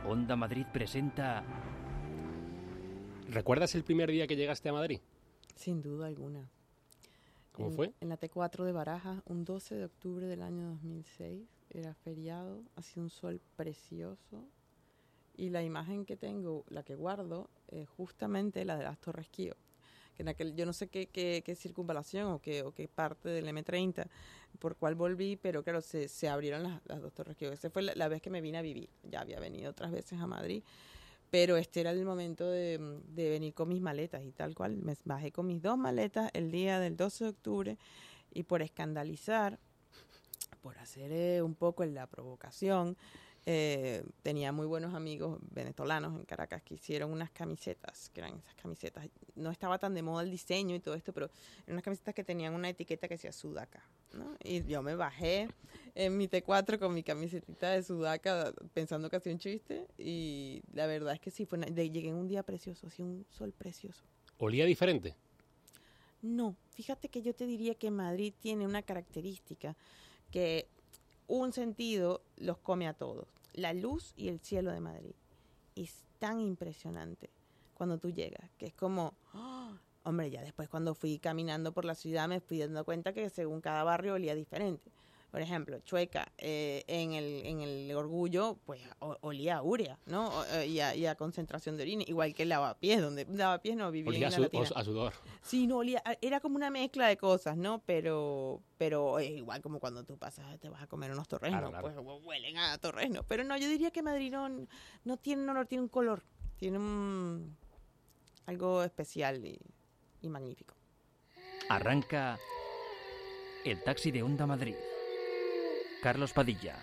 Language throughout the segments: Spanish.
Onda Madrid presenta... ¿Recuerdas el primer día que llegaste a Madrid? Sin duda alguna. ¿Cómo fue? En la T4 de Barajas, un 12 de octubre del año 2006. Era feriado, hacía un sol precioso. Y la imagen que tengo, la que guardo, es justamente la de las Torres Kío. Que en aquel, yo no sé qué circunvalación o qué parte del M30 por cual volví, pero claro, se abrieron las dos Torres Kío. Esa fue la vez que me vine a vivir. Ya había venido otras veces a Madrid, pero este era el momento de venir con mis maletas y tal cual. Me bajé con mis 2 maletas el día del 12 de octubre y por escandalizar, por hacer un poco la provocación, tenía muy buenos amigos venezolanos en Caracas que hicieron unas camisetas, que eran esas camisetas, no estaba tan de moda el diseño y todo esto, pero eran unas camisetas que tenían una etiqueta que decía Sudaca, ¿no? Y yo me bajé en mi T4 con mi camisetita de Sudaca pensando que hacía un chiste y la verdad es que sí, llegué en un día precioso, hacía un sol precioso. ¿Olía diferente? No, fíjate que yo te diría que Madrid tiene una característica que un sentido los come a todos. La luz y el cielo de Madrid. Es tan impresionante cuando tú llegas, que es como, ¡oh! Hombre, ya después cuando fui caminando por la ciudad me fui dando cuenta que según cada barrio olía diferente. Por ejemplo, Chueca, en el Orgullo, pues olía a urea, ¿no? Y a concentración de orina, igual que el Lavapiés, donde Lavapiés no vivía olía en la Latina. a sudor. Sí, no olía, era como una mezcla de cosas, ¿no? Pero es igual como cuando tú pasas, te vas a comer unos torresnos, claro. Pues huelen a torresnos. Pero no, yo diría que Madrid no tiene olor, tiene un color, tiene algo especial y magnífico. Arranca el taxi de Onda Madrid. Carlos Padilla.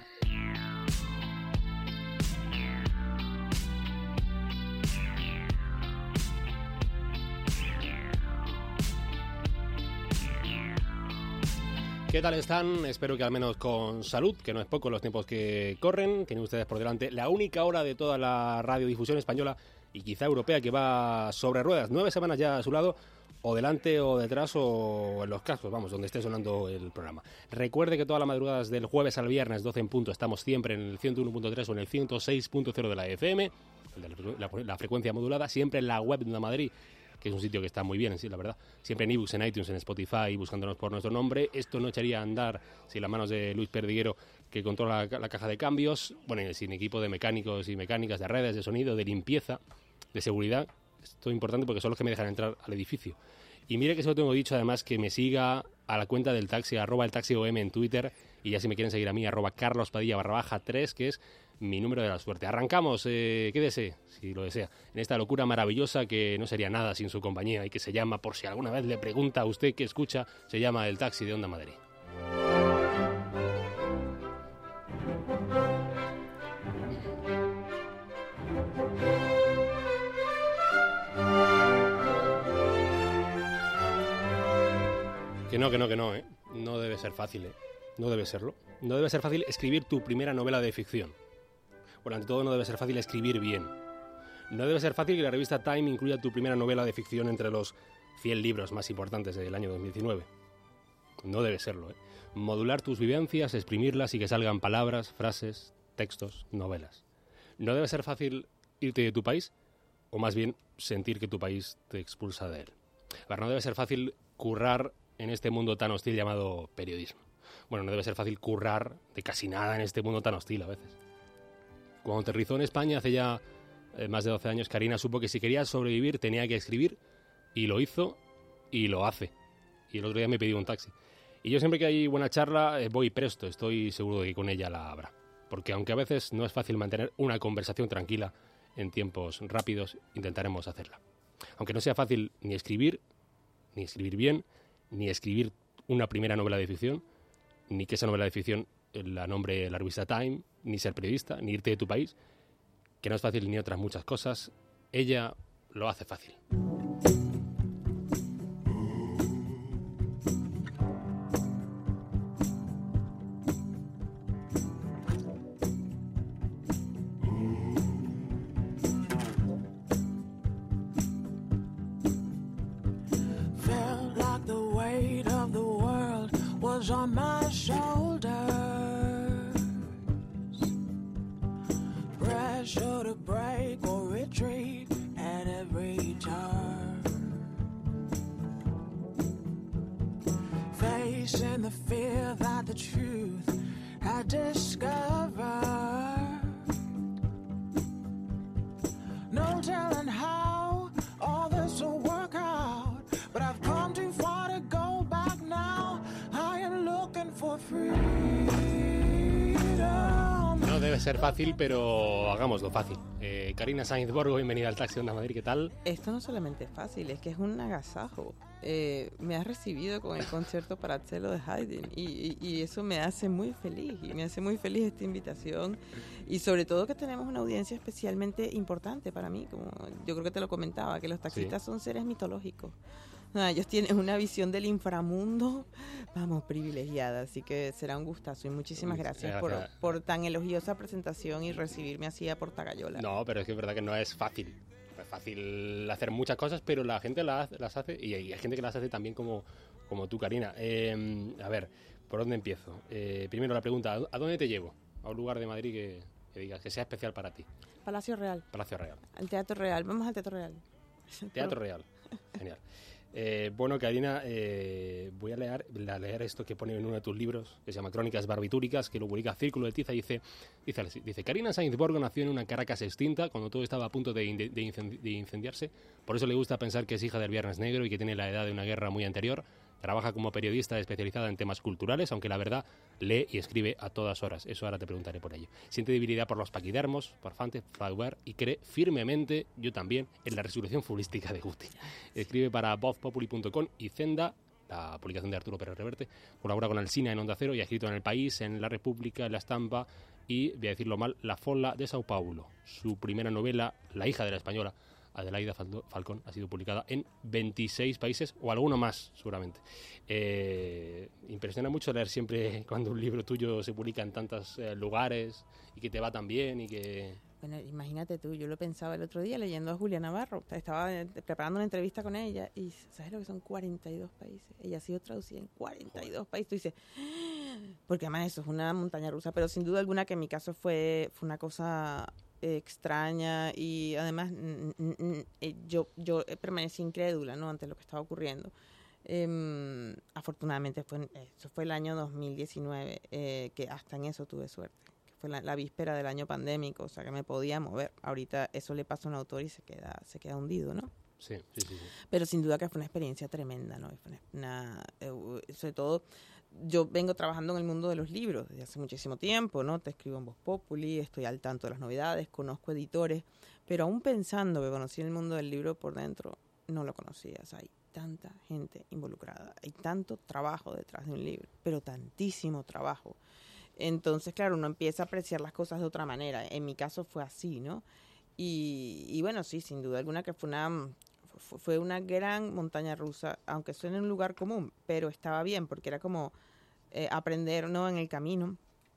¿Qué tal están? Espero que al menos con salud, que no es poco los tiempos que corren. Tienen ustedes por delante la única hora de toda la radiodifusión española y quizá europea que va sobre ruedas. 9 semanas ya a su lado, o delante o detrás o en los cascos, vamos, donde esté sonando el programa. Recuerde que todas las madrugadas del jueves al viernes, 12 en punto, estamos siempre en el 101.3 o en el 106.0 de la FM, la frecuencia modulada, siempre en la web de Onda Madrid, que es un sitio que está muy bien, sí, la verdad. Siempre en iBooks, en iTunes, en Spotify, buscándonos por nuestro nombre. Esto no echaría a andar sin las manos de Luis Perdiguero, que controla la caja de cambios. Bueno, sin equipo de mecánicos y mecánicas, de redes, de sonido, de limpieza, de seguridad. Esto es importante porque son los que me dejan entrar al edificio. Y mire que se lo tengo dicho, además, que me siga a la cuenta del taxi, @eltaxiom en Twitter. Y ya si me quieren seguir a mí, @carlospadilla_3, que es mi número de la suerte. Arrancamos, quédese, si lo desea, en esta locura maravillosa que no sería nada sin su compañía y que se llama, por si alguna vez le pregunta a usted qué escucha, se llama el taxi de Onda Madrid. Que no, ¿eh? No debe ser fácil, ¿eh? No debe serlo. No debe ser fácil escribir tu primera novela de ficción. Bueno, ante todo no debe ser fácil escribir bien. No debe ser fácil que la revista Time incluya tu primera novela de ficción entre los 100 libros más importantes del año 2019. No debe serlo, ¿eh? Modular tus vivencias, exprimirlas y que salgan palabras, frases, textos, novelas. No debe ser fácil irte de tu país, o más bien sentir que tu país te expulsa de él. A ver, no debe ser fácil currar en este mundo tan hostil llamado periodismo. Bueno, no debe ser fácil currar de casi nada en este mundo tan hostil a veces. Cuando aterrizó en España hace ya más de 12 años, Karina supo que si quería sobrevivir tenía que escribir, y lo hizo y lo hace. Y el otro día me pidió un taxi. Y yo siempre que hay buena charla voy presto, estoy seguro de que con ella la habrá. Porque aunque a veces no es fácil mantener una conversación tranquila en tiempos rápidos, intentaremos hacerla. Aunque no sea fácil ni escribir bien, ni escribir una primera novela de ficción, ni que esa novela de ficción la nombre la revista Time, ni ser periodista, ni irte de tu país, que no es fácil ni otras muchas cosas, ella lo hace fácil. On my shoulders, pressure to face and the fear that the truth I discovered. No telling how all this will work out, but I've come too far to go back now. I am looking for freedom. No debe ser fácil, pero hagámoslo fácil. Karina Sainz Borgo, bienvenida al Taxi Onda Madrid, ¿qué tal? Esto no solamente es fácil, es que es un agasajo. Me has recibido con el concierto para cello de Haydn y eso me hace muy feliz, y me hace muy feliz esta invitación, y sobre todo que tenemos una audiencia especialmente importante para mí, como yo creo que te lo comentaba, que los taxistas son seres mitológicos. Ellos tienen una visión del inframundo, vamos, privilegiada, así que será un gustazo y muchísimas gracias por tan elogiosa presentación y recibirme así a portagayola. No, pero es que es verdad que no es fácil. No es fácil hacer muchas cosas, pero la gente las hace, y hay gente que las hace también como tú, Karina. A ver, ¿por dónde empiezo? Primero la pregunta, ¿a dónde te llevo? A un lugar de Madrid que digas que sea especial para ti. Palacio Real. Palacio Real. Al Teatro Real, vamos al Teatro Real. Teatro Real, genial. Bueno, Karina, voy a leer esto que pone en uno de tus libros, que se llama Crónicas Barbitúricas, que lo publica Círculo de Tiza, y dice Karina Sainz Borgo nació en una Caracas extinta, cuando todo estaba a punto de incendiarse. Por eso le gusta pensar que es hija del Viernes Negro y que tiene la edad de una guerra muy anterior. Trabaja como periodista especializada en temas culturales, aunque la verdad lee y escribe a todas horas. Eso ahora te preguntaré por ello. Siente debilidad por los paquidermos, por Fante, Flaubert, y cree firmemente, yo también, en la resurrección futbolística de Guti. Escribe para vozpopuli.com y Zenda, la publicación de Arturo Pérez Reverte. Colabora con Alsina en Onda Cero y ha escrito en El País, en La República, en La Estampa y, voy a decirlo mal, La Folla de Sao Paulo. Su primera novela, La hija de la española, Adelaida Falcón, ha sido publicada en 26 países, o alguno más, seguramente. Impresiona mucho leer siempre cuando un libro tuyo se publica en tantos lugares y que te va tan bien y que... Bueno, imagínate tú, yo lo pensaba el otro día leyendo a Julia Navarro. Estaba preparando una entrevista con ella y ¿sabes lo que son 42 países? Ella ha sido traducida en 42 países. Tú dices, porque además eso es una montaña rusa, pero sin duda alguna que en mi caso fue una cosa extraña, y además yo permanecí incrédula, ¿no?, ante lo que estaba ocurriendo. Afortunadamente eso fue el año 2019, que hasta en eso tuve suerte, que fue la víspera del año pandémico, o sea que me podía mover. Ahorita eso le pasa a un autor y se queda hundido, ¿no? Sí. Pero sin duda que fue una experiencia tremenda, ¿no? Fue sobre todo, yo vengo trabajando en el mundo de los libros desde hace muchísimo tiempo, ¿no? Te escribo en Voz Populi, estoy al tanto de las novedades, conozco editores, pero aún pensando que conocí el mundo del libro por dentro, no lo conocía. O sea, hay tanta gente involucrada, hay tanto trabajo detrás de un libro, pero tantísimo trabajo. Entonces, claro, uno empieza a apreciar las cosas de otra manera. En mi caso fue así, ¿no? Y bueno, sí, sin duda alguna que fue una gran montaña rusa, aunque suene un lugar común, pero estaba bien porque era como aprender, ¿no?, en el camino.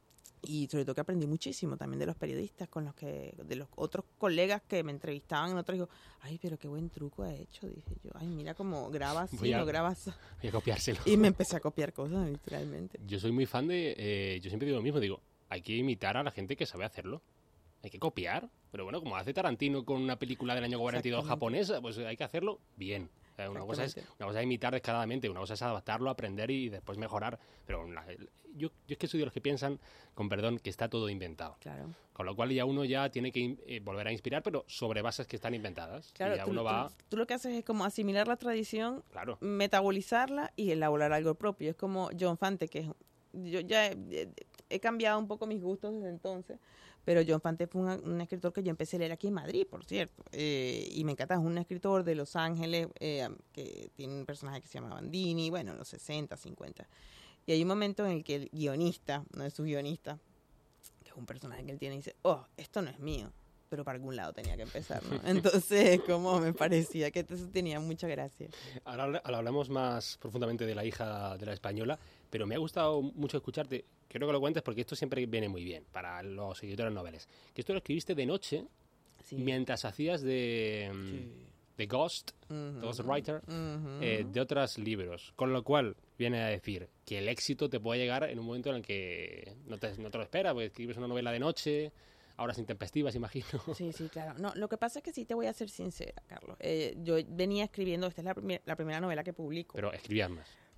Y sobre todo que aprendí muchísimo también de los periodistas, de los otros colegas que me entrevistaban en otros. Digo, ay, pero qué buen truco ha hecho, dije yo. Ay, mira cómo graba así, no graba así. Voy a copiárselo. Y me empecé a copiar cosas, literalmente. Yo soy muy fan yo siempre digo lo mismo, hay que imitar a la gente que sabe hacerlo. Hay que copiar, pero bueno, como hace Tarantino con una película del año 42 japonesa, pues hay que hacerlo bien. O sea, una cosa es imitar descaradamente, una cosa es adaptarlo, aprender y después mejorar. Pero yo es que soy de los que piensan, con perdón, que está todo inventado. Claro. Con lo cual ya uno ya tiene que volver a inspirar, pero sobre bases que están inventadas. Claro, y ya tú lo que haces es como asimilar la tradición, claro, metabolizarla y elaborar algo propio. Es como John Fante, yo ya he cambiado un poco mis gustos desde entonces, pero John Fante fue un escritor que yo empecé a leer aquí en Madrid, por cierto, y me encanta. Es un escritor de Los Ángeles que tiene un personaje que se llama Bandini, bueno, en los 60, 50. Y hay un momento en el que el guionista, uno de sus guionistas, que es un personaje que él tiene, dice, esto no es mío, pero para algún lado tenía que empezar, ¿no? Entonces, como me parecía que eso tenía mucha gracia. Ahora hablamos más profundamente de La hija de la española, pero me ha gustado mucho escucharte. Quiero que lo cuentes porque esto siempre viene muy bien para los escritores noveles. Que esto lo escribiste de noche, sí, mientras hacías de Ghost, Ghostwriter, de otros libros. Con lo cual viene a decir que el éxito te puede llegar en un momento en el que no te lo esperas, porque escribes una novela de noche, horas intempestivas, imagino. Sí, claro. No, lo que pasa es que sí te voy a ser sincera, Carlos. Yo venía escribiendo, esta es la primera novela que publico. Pero escribías más.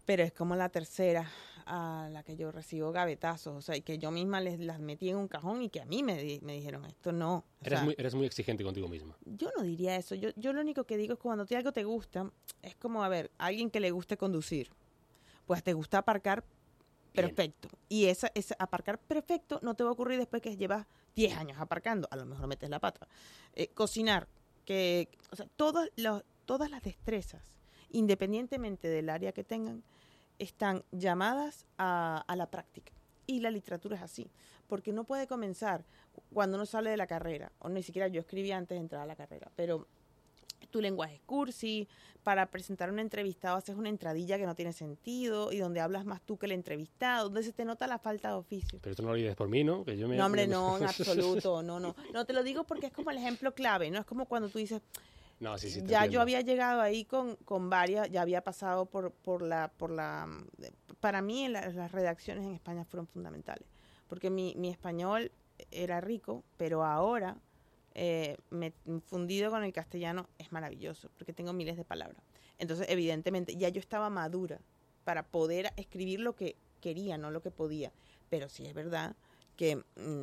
pero es como la tercera a la que yo recibo gavetazos, o sea, y que yo misma las metí en un cajón y que a mí me dijeron, esto no. Eres muy exigente contigo misma. Yo no diría eso, yo lo único que digo es que cuando algo te gusta, es como, a ver, alguien que le guste conducir, pues te gusta aparcar perfecto. Y esa aparcar perfecto no te va a ocurrir después que llevas 10 años aparcando, a lo mejor metes la pata. Cocinar, o sea, todas las destrezas, independientemente del área que tengan, están llamadas a la práctica. Y la literatura es así, porque no puede comenzar cuando uno sale de la carrera, o ni siquiera yo escribí antes de entrar a la carrera, pero tu lenguaje es cursi, para presentar un entrevistado haces una entradilla que no tiene sentido, y donde hablas más tú que el entrevistado, donde se te nota la falta de oficio. Pero tú no lo dices por mí, ¿no? Que yo No, hombre, no, en absoluto, no. No, te lo digo porque es como el ejemplo clave, ¿no? Es como cuando tú dices... No, sí, ya entiendo. yo había llegado ahí con varias, ya había pasado por la para mí las redacciones en España fueron fundamentales, porque mi español era rico, pero ahora me fundido con el castellano es maravilloso, porque tengo miles de palabras. Entonces, evidentemente, ya yo estaba madura para poder escribir lo que quería, no lo que podía. Pero sí es verdad que...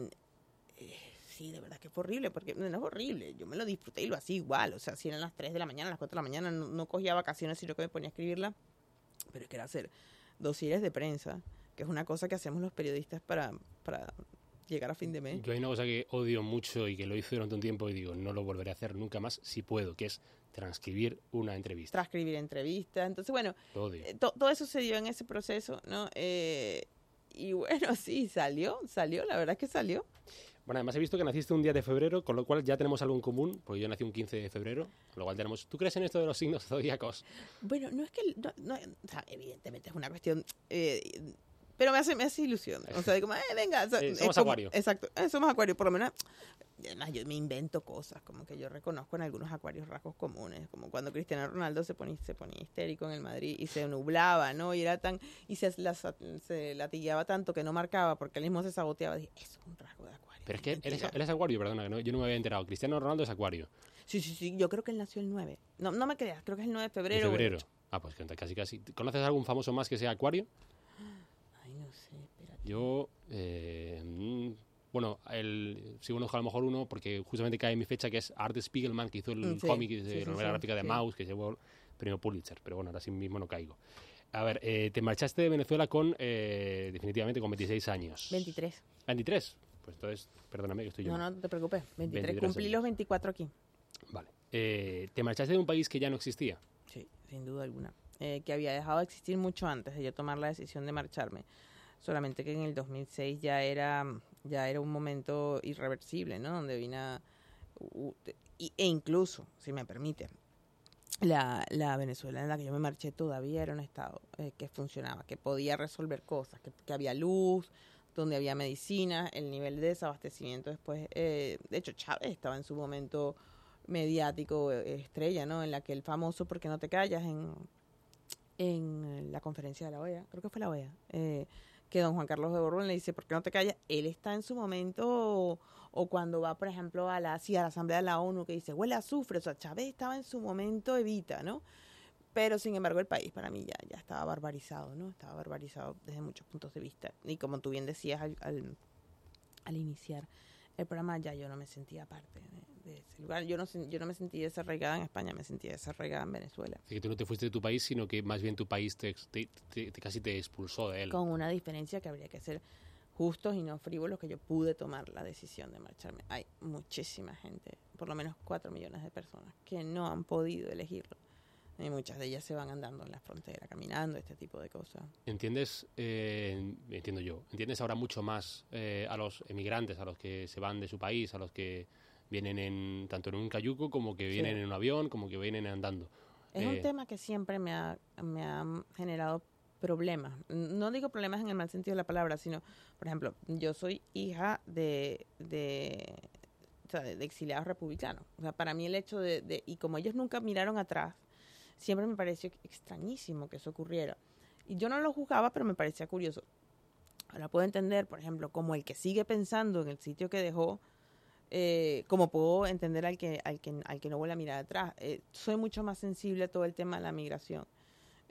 sí, de verdad que fue horrible, porque no es horrible, yo me lo disfruté y lo hacía igual, o sea, si eran las 3 de la mañana, las 4 de la mañana, no cogía vacaciones, sino que me ponía a escribirla, pero es que era hacer dosieres de prensa, que es una cosa que hacemos los periodistas para llegar a fin de mes. Yo hay una cosa que odio mucho y que lo hice durante un tiempo y digo, no lo volveré a hacer nunca más si puedo, que es transcribir una entrevista. Transcribir entrevistas, entonces bueno, Lo odio. todo eso se dio en ese proceso, ¿no? Y bueno, sí, salió, la verdad es que salió. Bueno, además he visto que naciste un día de febrero, con lo cual ya tenemos algo en común, porque yo nací un 15 de febrero, con lo cual tenemos... ¿Tú crees en esto de los signos zodíacos? Bueno, no es que... No, o sea, evidentemente es una cuestión... pero me hace ilusión. O sea, como, venga... somos Acuario. Exacto, somos Acuario. Por lo menos... Además, yo me invento cosas, como que yo reconozco en algunos Acuarios rasgos comunes, como cuando Cristiano Ronaldo se ponía histérico en el Madrid y se nublaba, ¿no? Y era tan... Y se latigueaba tanto que no marcaba porque él mismo se saboteaba. Dije, eso es un rasgo de Acuario. Pero es que él es Acuario, perdona, que yo no me había enterado. Cristiano Ronaldo es Acuario. Sí, yo creo que él nació el 9. No me creas, creo que es el 9 de febrero. De febrero. Ah, pues casi. ¿Conoces algún famoso más que sea Acuario? Ay, no sé, espérate. Yo... bueno, si uno a lo mejor uno, porque justamente cae en mi fecha, que es Art Spiegelman, que hizo el cómic de novela gráfica de Maus, que llevó el premio Pulitzer, pero bueno, ahora sí mismo no caigo. A ver, te marchaste de Venezuela definitivamente con 26 años. 23. ¿23? Pues entonces, perdóname que estoy yo. No te preocupes, 23. Cumplí años. los 24 aquí. Vale. ¿Te marchaste de un país que ya no existía? Sí, sin duda alguna. Que había dejado de existir mucho antes de yo tomar la decisión de marcharme. Solamente que en el 2006 ya era un momento irreversible, ¿no? Donde vino... e incluso, si me permite, la Venezuela en la que yo me marché todavía era un estado que funcionaba, que podía resolver cosas, que había luz, donde había medicinas, el nivel de desabastecimiento después... de hecho, Chávez estaba en su momento mediático, estrella, ¿no? En la que el famoso ¿Por qué no te callas? En la conferencia de la OEA, creo que fue la OEA, que don Juan Carlos de Borbón le dice, ¿por qué no te callas? Él está en su momento, o cuando va, por ejemplo, a la Asamblea de la ONU, que dice, huele a azufre, o sea, Chávez estaba en su momento Evita, ¿no? Pero, sin embargo, el país para mí ya estaba barbarizado, ¿no? Estaba barbarizado desde muchos puntos de vista. Y como tú bien decías al iniciar el programa, ya yo no me sentía parte de ese lugar. Yo no me sentía desarraigada en España, me sentía desarraigada en Venezuela. Así que tú no te fuiste de tu país, sino que más bien tu país casi te expulsó de él. Con una diferencia que habría que ser justos y no frívolos, que yo pude tomar la decisión de marcharme. Hay muchísima gente, por lo menos 4 millones de personas, que no han podido elegirlo. Y muchas de ellas se van andando en la frontera, caminando, este tipo de cosas. ¿Entiendes? Entiendo yo. ¿Entiendes ahora mucho más a los emigrantes, a los que se van de su país, a los que vienen tanto en un cayuco como que vienen en un avión, como que vienen andando? Es un tema que siempre me ha generado problemas. No digo problemas en el mal sentido de la palabra, sino, por ejemplo, yo soy hija de exiliados republicanos. O sea, para mí el hecho y como ellos nunca miraron atrás, siempre me pareció extrañísimo que eso ocurriera. Y yo no lo juzgaba, pero me parecía curioso. Ahora puedo entender, por ejemplo, como el que sigue pensando en el sitio que dejó, como puedo entender al que no vuelve a mirar atrás. Soy mucho más sensible a todo el tema de la migración.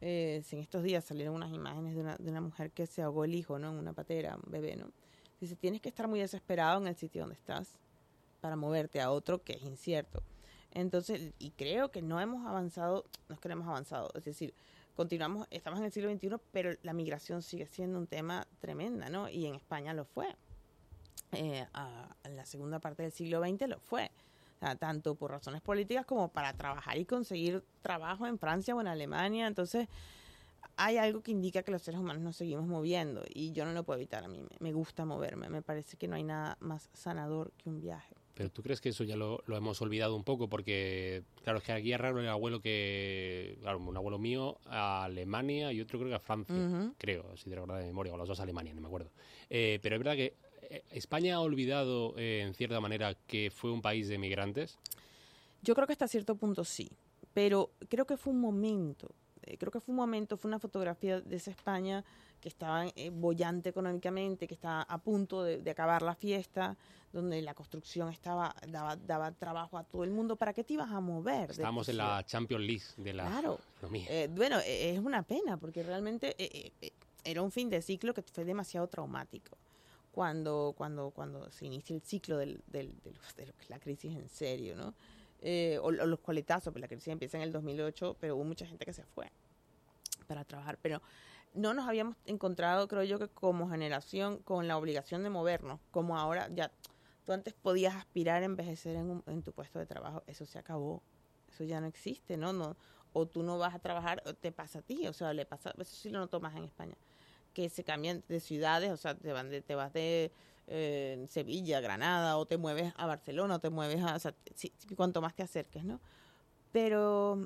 si en estos días salieron unas imágenes de una mujer que se ahogó el hijo, ¿no? En una patera, un bebé, ¿no? Dice, tienes que estar muy desesperado en el sitio donde estás para moverte a otro que es incierto. Entonces, y creo que no hemos avanzado, no es que no hemos avanzado, es decir, estamos en el siglo XXI, pero la migración sigue siendo un tema tremenda, ¿no? Y en España lo fue. En la segunda parte del siglo XX lo fue. O sea, tanto por razones políticas como para trabajar y conseguir trabajo en Francia o en Alemania. Entonces, hay algo que indica que los seres humanos nos seguimos moviendo y yo no lo puedo evitar. A mí me gusta moverme. Me parece que no hay nada más sanador que un viaje. Pero ¿tú crees que eso ya lo hemos olvidado un poco? Porque, claro, es que aquí es raro el abuelo claro, un abuelo mío a Alemania y otro creo que a Francia, creo, si te recuerdas de memoria, o los dos a Alemania, no me acuerdo. Pero es verdad que España ha olvidado, en cierta manera, que fue un país de migrantes. Yo creo que hasta cierto punto sí, pero creo que fue un momento. Fue una fotografía de esa España que estaba boyante económicamente, que estaba a punto de acabar la fiesta, donde la construcción daba trabajo a todo el mundo. ¿Para qué te ibas a mover? Estábamos en la Champions League de la economía. Bueno, es una pena, porque realmente era un fin de ciclo que fue demasiado traumático. Cuando se inicia el ciclo de lo que es la crisis en serio, ¿no? O los coletazos, pues la crisis empieza en el 2008, pero hubo mucha gente que se fue para trabajar. Pero no nos habíamos encontrado, creo yo, que como generación con la obligación de movernos, como ahora ya. Tú antes podías aspirar a envejecer en tu puesto de trabajo, eso se acabó, eso ya no existe, ¿no? O tú no vas a trabajar, o te pasa a ti, o sea, eso sí lo noto más en España, que se cambian de ciudades, o sea, te vas de Sevilla, Granada, o te mueves a Barcelona, o te mueves o sea, cuanto más te acerques, ¿no? Pero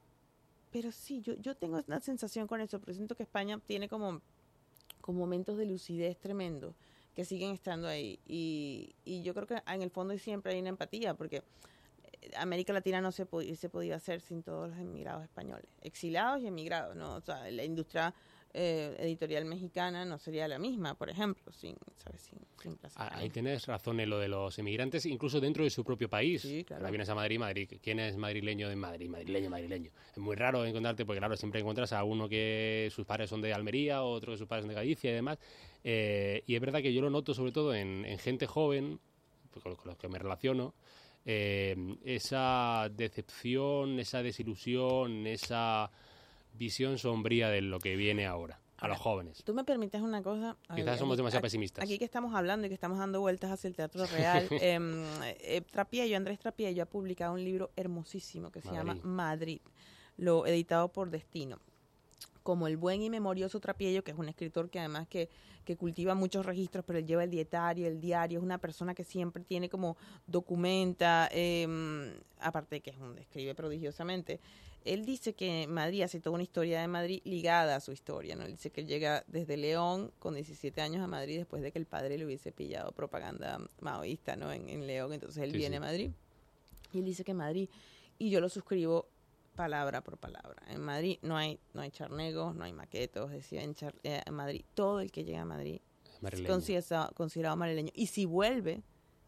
sí, yo tengo una sensación con eso, pero siento que España tiene como momentos de lucidez tremendo que siguen estando ahí, y yo creo que en el fondo siempre hay una empatía, porque América Latina no se podía hacer sin todos los emigrados españoles, exiliados y emigrados, ¿no? O sea, la industria editorial mexicana no sería la misma, por ejemplo, sin Plaza Ahí tienes razón en lo de los emigrantes, incluso dentro de su propio país. Sí, claro. Ahora vienes a Madrid, ¿quién es madrileño en Madrid? Madrileño. Es muy raro encontrarte, porque claro, siempre encuentras a uno que sus padres son de Almería, otro que sus padres son de Galicia y demás. Y es verdad que yo lo noto sobre todo en gente joven, pues, con los que me relaciono, esa decepción, esa desilusión, esa visión sombría de lo que viene ahora, a los jóvenes. Tú me permites una cosa. Quizás somos demasiado pesimistas. Aquí que estamos hablando y que estamos dando vueltas hacia el teatro real, Andrés Trapiello ha publicado un libro hermosísimo que se llama Madrid, lo editado por Destino. Como el buen y memorioso Trapiello, que es un escritor que además que cultiva muchos registros, pero él lleva el diario, es una persona que siempre tiene como documenta, aparte de que escribe prodigiosamente. Él dice que Madrid hace toda una historia de Madrid ligada a su historia, ¿no? Él dice que él llega desde León con 17 años a Madrid después de que el padre le hubiese pillado propaganda maoísta, ¿no? en León, entonces él viene a Madrid. Y él dice que Madrid, y yo lo suscribo palabra por palabra. En Madrid no hay charnegos, no hay maquetos, decía en Madrid, todo el que llega a Madrid es considerado madrileño. Y si vuelve,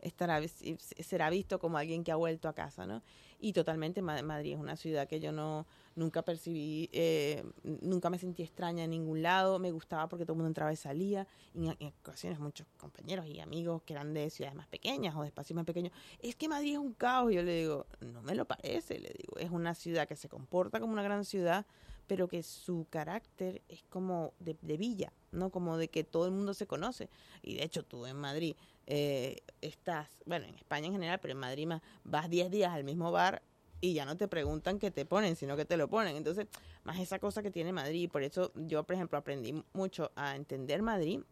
será visto como alguien que ha vuelto a casa, ¿no? Y totalmente Madrid es una ciudad que yo nunca percibí, nunca me sentí extraña en ningún lado, me gustaba porque todo el mundo entraba y salía, y en ocasiones muchos compañeros y amigos que eran de ciudades más pequeñas o de espacios más pequeños, es que Madrid es un caos, y yo le digo, no me lo parece, le digo, es una ciudad que se comporta como una gran ciudad, pero que su carácter es como de villa, ¿no? Como de que todo el mundo se conoce, y de hecho tú en Madrid estás, bueno, en España en general, pero en Madrid vas 10 días al mismo bar y ya no te preguntan qué te ponen, sino que te lo ponen. Entonces, más esa cosa que tiene Madrid. Por eso yo, por ejemplo, aprendí mucho a entender Madrid,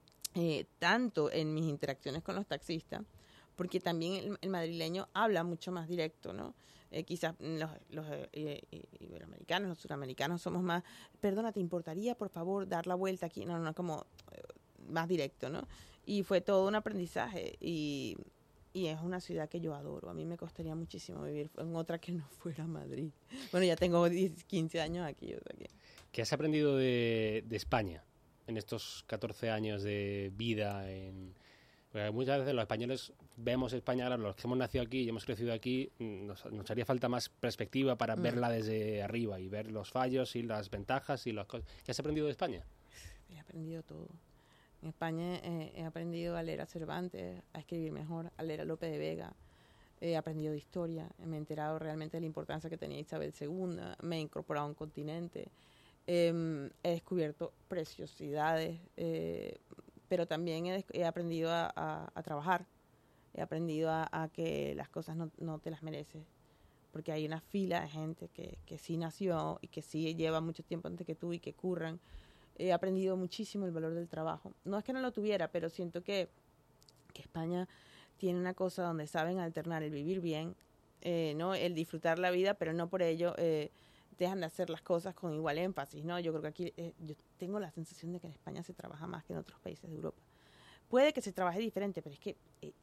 tanto en mis interacciones con los taxistas, porque también el madrileño habla mucho más directo, ¿no? Quizás los iberoamericanos, los suramericanos somos más, perdona, ¿te importaría, por favor, dar la vuelta aquí? No, como más directo, ¿no? Y fue todo un aprendizaje, y es una ciudad que yo adoro. A mí me costaría muchísimo vivir en otra que no fuera Madrid. Bueno, ya tengo 15 años aquí. O sea que... ¿Qué has aprendido de España en estos 14 años de vida en Porque muchas veces los españoles vemos España, claro, los que hemos nacido aquí y hemos crecido aquí, nos haría falta más perspectiva para verla desde arriba y ver los fallos y las ventajas y las cosas. ¿Qué has aprendido de España? He aprendido todo. En España he aprendido a leer a Cervantes, a escribir mejor, a leer a Lope de Vega. He aprendido de historia, me he enterado realmente de la importancia que tenía Isabel II, me he incorporado a un continente, he descubierto preciosidades, pero también he aprendido a trabajar, he aprendido a que las cosas no te las mereces, porque hay una fila de gente que sí nació y que sí lleva mucho tiempo antes que tú y que curran. He aprendido muchísimo el valor del trabajo. No es que no lo tuviera, pero siento que España tiene una cosa donde saben alternar el vivir bien, ¿no? El disfrutar la vida, pero no por ello dejan de hacer las cosas con igual énfasis, ¿no? Yo creo que aquí yo tengo la sensación de que en España se trabaja más que en otros países de Europa. Puede que se trabaje diferente, pero es que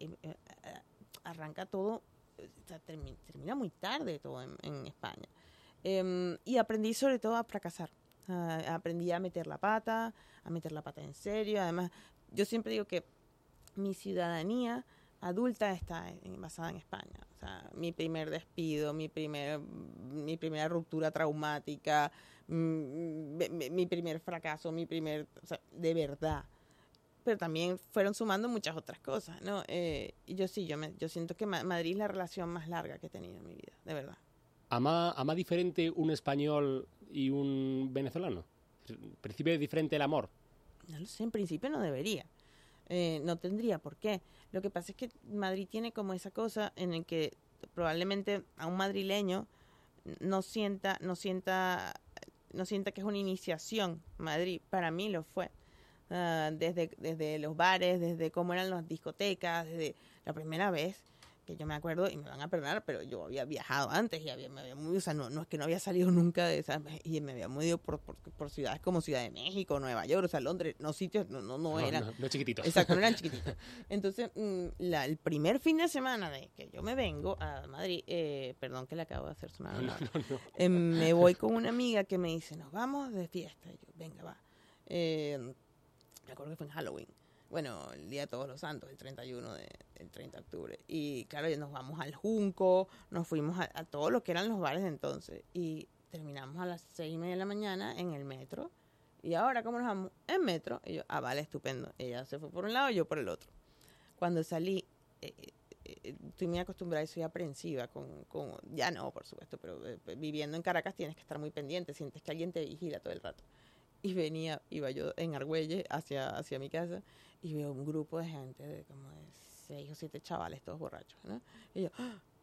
arranca todo, o sea, termina muy tarde todo en España. Y aprendí sobre todo a fracasar. Aprendí a meter la pata en serio. Además, yo siempre digo que mi ciudadanía adulta está basada en España. O sea, mi primer despido, mi primera ruptura traumática, mi primer fracaso, o sea, de verdad. Pero también fueron sumando muchas otras cosas, ¿no? Y yo siento que Madrid es la relación más larga que he tenido en mi vida, de verdad. ¿Ama diferente un español y un venezolano? ¿Percibe diferente el amor? No lo sé, en principio no debería. No tendría por qué. Lo que pasa es que Madrid tiene como esa cosa en el que probablemente a un madrileño no sienta que es una iniciación. Madrid para mí lo fue. Desde los bares, desde cómo eran las discotecas, desde la primera vez que yo me acuerdo, y me van a perdonar, pero yo había viajado antes y me había movido, o sea, no es que no había salido nunca de esas, y me había movido por ciudades como Ciudad de México, Nueva York, o sea, Londres, sitios, no eran. No chiquititos. Exacto, no eran chiquititos. Entonces, el primer fin de semana de que yo me vengo a Madrid, perdón que le acabo de hacer sonar. No. Me voy con una amiga que me dice, nos vamos de fiesta. Y yo, venga, va. Me acuerdo que fue en Halloween. Bueno, el Día de Todos los Santos, el 30 de octubre. Y claro, nos vamos al Junco, nos fuimos a todo lo que eran los bares de entonces. Y terminamos a las 6:30 de la mañana en el metro. Y ahora, ¿cómo nos vamos? En metro. Y yo, vale, estupendo. Ella se fue por un lado y yo por el otro. Cuando salí, estoy muy acostumbrada y soy aprensiva ya no, por supuesto, pero viviendo en Caracas tienes que estar muy pendiente. Sientes que alguien te vigila todo el rato. Y iba yo en Argüelles hacia mi casa y veo un grupo de gente, como de 6 o 7 chavales, todos borrachos, ¿no? Y yo,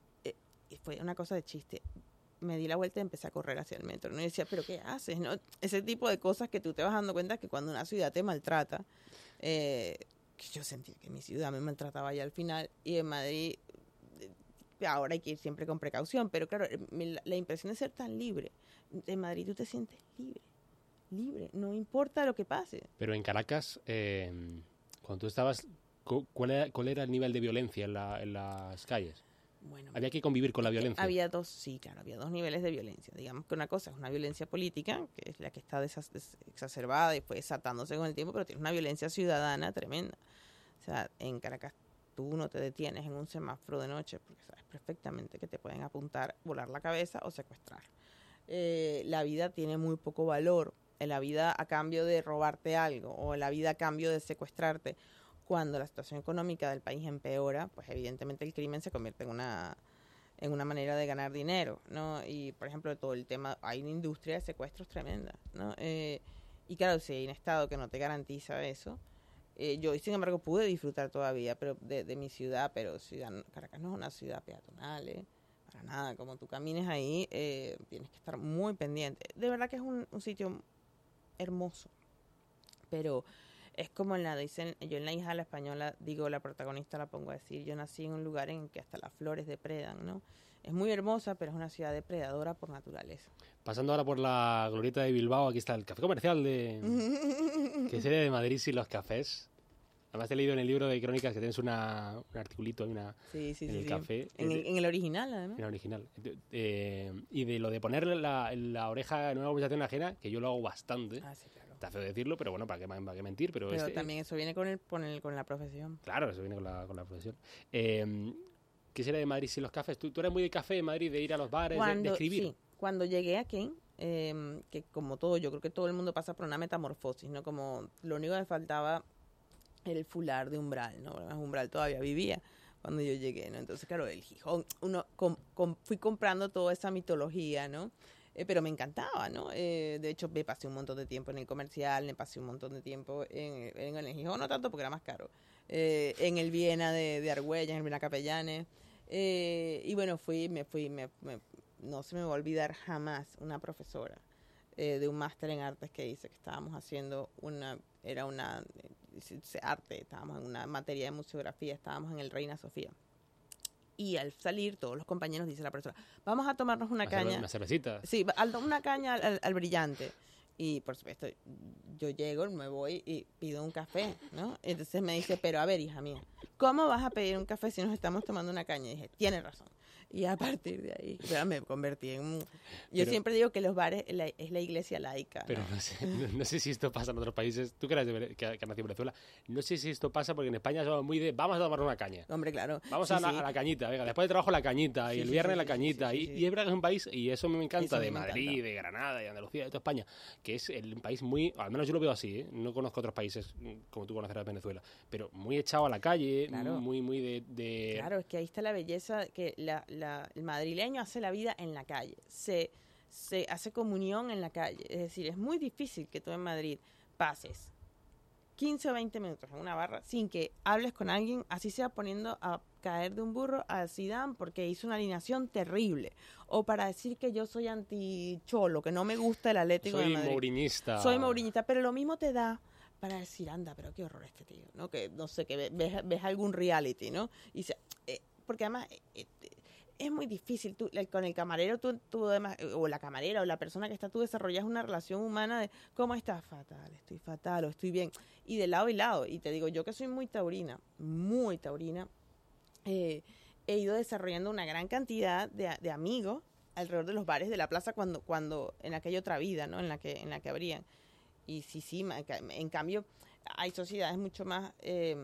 y fue una cosa de chiste. Me di la vuelta y empecé a correr hacia el metro, ¿no? Y decía, ¿pero qué haces, no? Ese tipo de cosas que tú te vas dando cuenta que cuando una ciudad te maltrata, que yo sentía que mi ciudad me maltrataba ya al final, y en Madrid, ahora hay que ir siempre con precaución, pero claro, la impresión de ser tan libre. En Madrid tú te sientes libre, no importa lo que pase. Pero en Caracas, cuando tú estabas, ¿cuál era el nivel de violencia en las calles? Bueno, ¿Había que convivir con la violencia? Había dos niveles de violencia. Digamos que una cosa es una violencia política, que es la que está exacerbada y fue desatándose con el tiempo, pero tienes una violencia ciudadana tremenda. O sea, en Caracas tú no te detienes en un semáforo de noche porque sabes perfectamente que te pueden apuntar, volar la cabeza o secuestrar. La vida tiene muy poco valor. La vida a cambio de robarte algo o la vida a cambio de secuestrarte. Cuando la situación económica del país empeora, pues evidentemente el crimen se convierte en una manera de ganar dinero, ¿no? Y, por ejemplo, todo el tema, hay una industria de secuestros tremenda, ¿no? Y claro, si hay un Estado que no te garantiza eso, yo, sin embargo, pude disfrutar todavía pero de mi ciudad, pero Caracas no es una ciudad peatonal, para nada. Como tú camines ahí, tienes que estar muy pendiente. De verdad que es un sitio hermoso, pero es como dicen, yo en La hija de la española digo, la protagonista la pongo a decir, yo nací en un lugar en que hasta las flores depredan, ¿no? Es muy hermosa, pero es una ciudad depredadora por naturaleza. Pasando ahora por la glorieta de Bilbao, aquí está el café comercial ¿Qué sería de Madrid sin los cafés? Además he leído en el libro de crónicas que tienes un articulito en el café. En el original, además. En el original. Y de lo de poner la oreja en una conversación ajena, que yo lo hago bastante. Sí, claro. Está feo decirlo, pero bueno, ¿para qué mentir? Pero también eso viene con la profesión. Claro, eso viene con la profesión. ¿Qué será de Madrid sin los cafés? ¿Tú eres muy de café en Madrid, de ir a los bares, de escribir? Sí, cuando llegué aquí, que como todo, yo creo que todo el mundo pasa por una metamorfosis, ¿no? Como lo único que me faltaba era el fular de Umbral, ¿no? Además, Umbral todavía vivía cuando yo llegué, ¿no? Entonces, claro, el Gijón, fui comprando toda esa mitología, ¿no? Pero me encantaba, ¿no? De hecho, me pasé un montón de tiempo en el comercial, me pasé un montón de tiempo en el Gijón, no tanto porque era más caro, en el Viena de Argüelles, en el Viena Capellanes, y bueno, no se me va a olvidar jamás una profesora de un máster en artes que hice, que estábamos haciendo arte, estábamos en una materia de museografía, estábamos en el Reina Sofía. Y al salir, todos los compañeros, dice la profesora, vamos a tomarnos una caña. Una cervecita. Sí, una caña al Brillante. Y, por supuesto, yo llego, me voy y pido un café, ¿no? Entonces me dice, pero a ver, hija mía, ¿cómo vas a pedir un café si nos estamos tomando una caña? Y dije, tienes razón. Y a partir de ahí, me convertí en Yo siempre digo que los bares es la iglesia laica, ¿no? Pero no sé si esto pasa en otros países. Tú que has nacido en Venezuela, no sé si esto pasa porque en España somos muy de vamos a tomar una caña. Hombre, claro. Vamos a la cañita, venga, después de trabajo la cañita, y el viernes la cañita. Y es verdad que es un país, y eso me encanta, de Madrid, de Granada, de Andalucía, de toda España, que es un país muy, al menos yo lo veo así, ¿eh? No conozco otros países como tú conocerás Venezuela, pero muy echado a la calle, claro. muy de... Claro, es que ahí está la belleza, que el madrileño hace la vida en la calle, se hace comunión en la calle. Es decir, es muy difícil que tú en Madrid pases 15 o 20 minutos en una barra sin que hables con alguien, así sea poniendo a caer de un burro a Zidane porque hizo una alineación terrible, o para decir que yo soy anti-cholo, que no me gusta el Atlético de Madrid. Soy mouriñista, pero lo mismo te da para decir, anda, pero qué horror este tío, ¿no? Que no sé, que ves algún reality, ¿no? Y porque además es muy difícil, con el camarero tú además, o la camarera o la persona que está, tú desarrollas una relación humana de ¿cómo estás? Estoy fatal o estoy bien, y de lado y lado. Y te digo, yo que soy muy taurina, he ido desarrollando una gran cantidad de amigos alrededor de los bares de la plaza cuando en aquella otra vida, ¿no? en la que abrían. Y sí, en cambio hay sociedades mucho más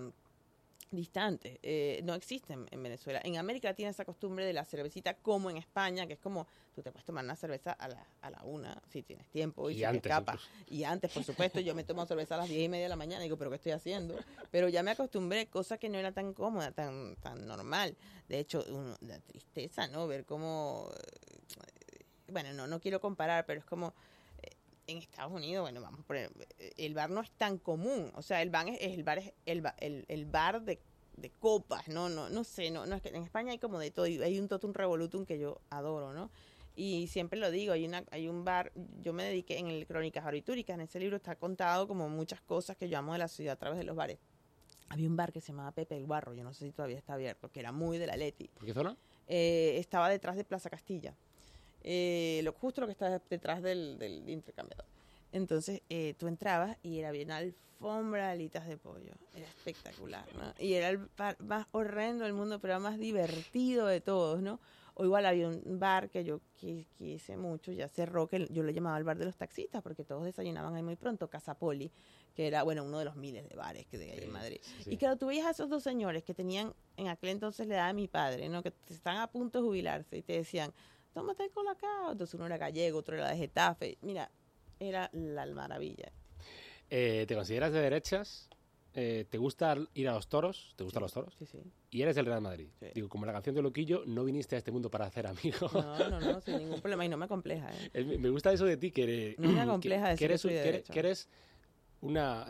distantes, no existen en Venezuela. En América tiene esa costumbre de la cervecita, como en España, que es como tú te puedes tomar una cerveza a la 1 si tienes tiempo y se te escapa. Y antes, por supuesto, yo me tomo cerveza a las 10:30 de la mañana y digo, ¿pero qué estoy haciendo? Pero ya me acostumbré, cosa que no era tan cómoda, tan normal. De hecho, la tristeza, ¿no? Ver cómo... Bueno, no quiero comparar, pero es como... En Estados Unidos, bueno, vamos a poner, el bar no es tan común, o sea, el bar es el bar de copas, no sé, no es que en España hay como de todo, y hay un totum revolutum que yo adoro, ¿no? Y siempre lo digo, hay un bar, yo me dediqué en el Crónicas Ahoritúricas, en ese libro está contado como muchas cosas que yo amo de la ciudad a través de los bares. Había un bar que se llamaba Pepe el Guarro, yo no sé si todavía está abierto, que era muy de la Leti. ¿Por qué zona? Estaba detrás de Plaza Castilla. Justo lo que está detrás del intercambiador. Entonces tú entrabas y era bien alfombra de alitas de pollo, era espectacular, ¿no? Y era el bar más horrendo del mundo, pero más divertido de todos, ¿no? O igual había un bar que yo quise mucho, ya cerró, que yo le llamaba el bar de los taxistas porque todos desayunaban ahí muy pronto, Casa Poli, que era, bueno, uno de los miles de bares que hay en Madrid. Sí. Y claro, tú veías a esos dos señores que tenían en aquel entonces la edad de mi padre, ¿no? Que estaban a punto de jubilarse y te decían, tómate el colacao. Entonces uno era gallego, otro era de Getafe. Mira, era la maravilla. ¿Te consideras de derechas? ¿Te gusta ir a los toros? ¿Te gustan los toros? Sí. Y eres del Real Madrid. Sí. Digo, como la canción de Loquillo, no viniste a este mundo para hacer amigos. No, sin ningún problema. Y no me acompleja, Me gusta eso de ti, que eres... No me acompleja decir que soy de derecha. Que eres una